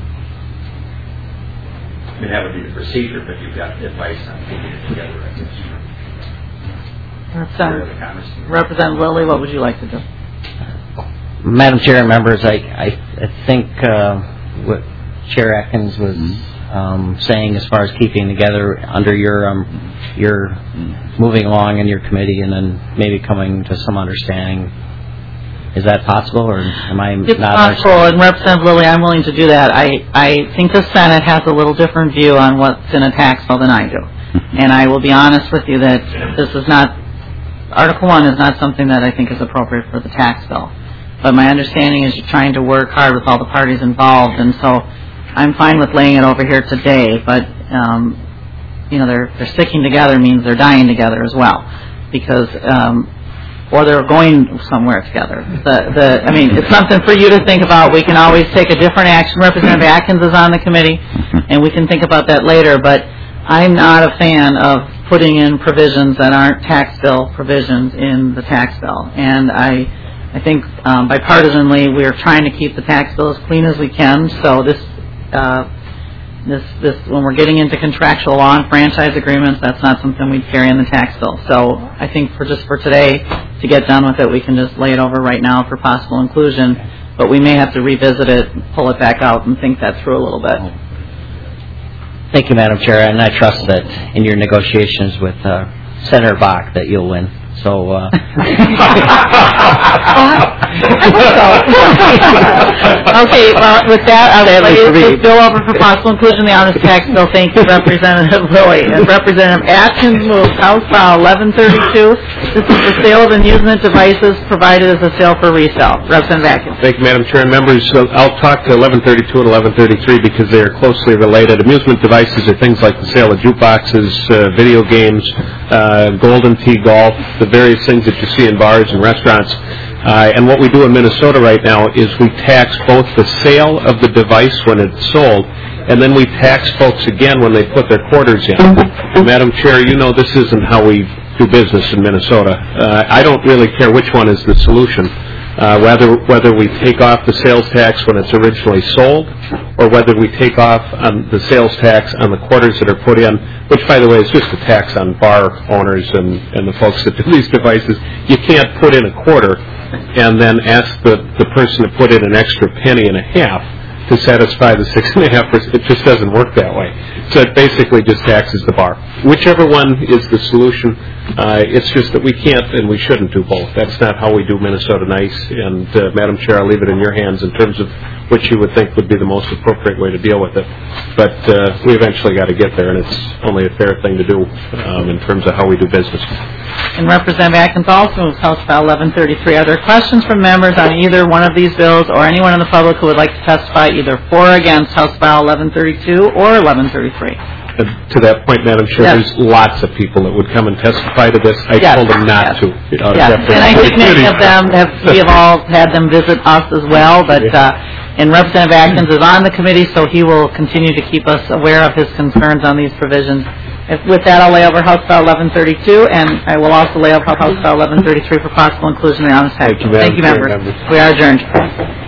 I mean, that would be the procedure, but you've got advice on keeping it together, I guess. Representative, Representative Lilly, what would you like to do? Madam Chair and members, I, I, I think uh, what Chair Atkins was um, saying as far as keeping together under your um, your moving along in your committee and then maybe coming to some understanding. Is that possible, or am I it's not possible, and Representative Lilly, I'm willing to do that. I, I think the Senate has a little different view on what's in a tax bill than I do. And I will be honest with you that this is not, Article one is not something that I think is appropriate for the tax bill. But my understanding is you're trying to work hard with all the parties involved, and so I'm fine with laying it over here today, but, um, you know, they're, they're sticking together means they're dying together as well. Because, um, or they're going somewhere together. The, the, I mean, it's something for you to think about. We can always take a different action. Representative Atkins is on the committee, and we can think about that later. But I'm not a fan of putting in provisions that aren't tax bill provisions in the tax bill. And I, I think um, bipartisanly, we're trying to keep the tax bill as clean as we can. So this, uh, this, this, when we're getting into contractual law and franchise agreements, that's not something we'd carry in the tax bill. So I think for just for today, to get done with it, we can just lay it over right now for possible inclusion. But we may have to revisit it, pull it back out, and think that through a little bit. Thank you, Madam Chair, and I trust that in your negotiations with uh, Senator Bach that you'll win. So, uh... Okay, well, with that, I'll Sadly lay for me. this bill over for possible inclusion in the honest tax bill. Thank you, Representative Lilly. And Representative Atkins moves House File eleven thirty-two. This is the sale of amusement devices provided as a sale for resale. Representative Atkins. Thank you, Madam Chair and members. Uh, I'll talk to eleven thirty-two and eleven thirty-three because they are closely related. Amusement devices are things like the sale of jukeboxes, uh, video games, uh, Golden Tee golf, the various things that you see in bars and restaurants. Uh, and what we do in Minnesota right now is we tax both the sale of the device when it's sold, and then we tax folks again when they put their quarters in. Madam Chair, you know this isn't how we do business in Minnesota. Uh, I don't really care which one is the solution. Uh, whether whether we take off the sales tax when it's originally sold, or whether we take off um, the sales tax on the quarters that are put in, which, by the way, is just a tax on bar owners and, and the folks that do these devices. You can't put in a quarter and then ask the, the person to put in an extra penny and a half to satisfy the six and a half percent. It just doesn't work that way. So it basically just taxes the bar. Whichever one is the solution, uh, it's just that we can't and we shouldn't do both. That's not how we do Minnesota nice. And uh, Madam Chair, I'll leave it in your hands in terms of what you would think would be the most appropriate way to deal with it. But uh, we eventually got to get there, and it's only a fair thing to do um, in terms of how we do business. And Representative Atkins also moves House File eleven thirty-three. Are there questions from members on either one of these bills or anyone in the public who would like to testify either for or against House File eleven thirty-two or eleven thirty-three? Uh, to that point, Madam Chair, Yes. there's lots of people that would come and testify to this. I Yes. told them not Yes. to. You know, Yes, except for- and I think many of them have, we have all had them visit us as well, but, uh, and Representative Atkins is on the committee, so he will continue to keep us aware of his concerns on these provisions. If, with that, I'll lay over House File eleven thirty-two, and I will also lay over House File eleven thirty-three for possible inclusion in the honest tax. Thank you, bill. Madam Thank you, Chair, members. members. We are adjourned.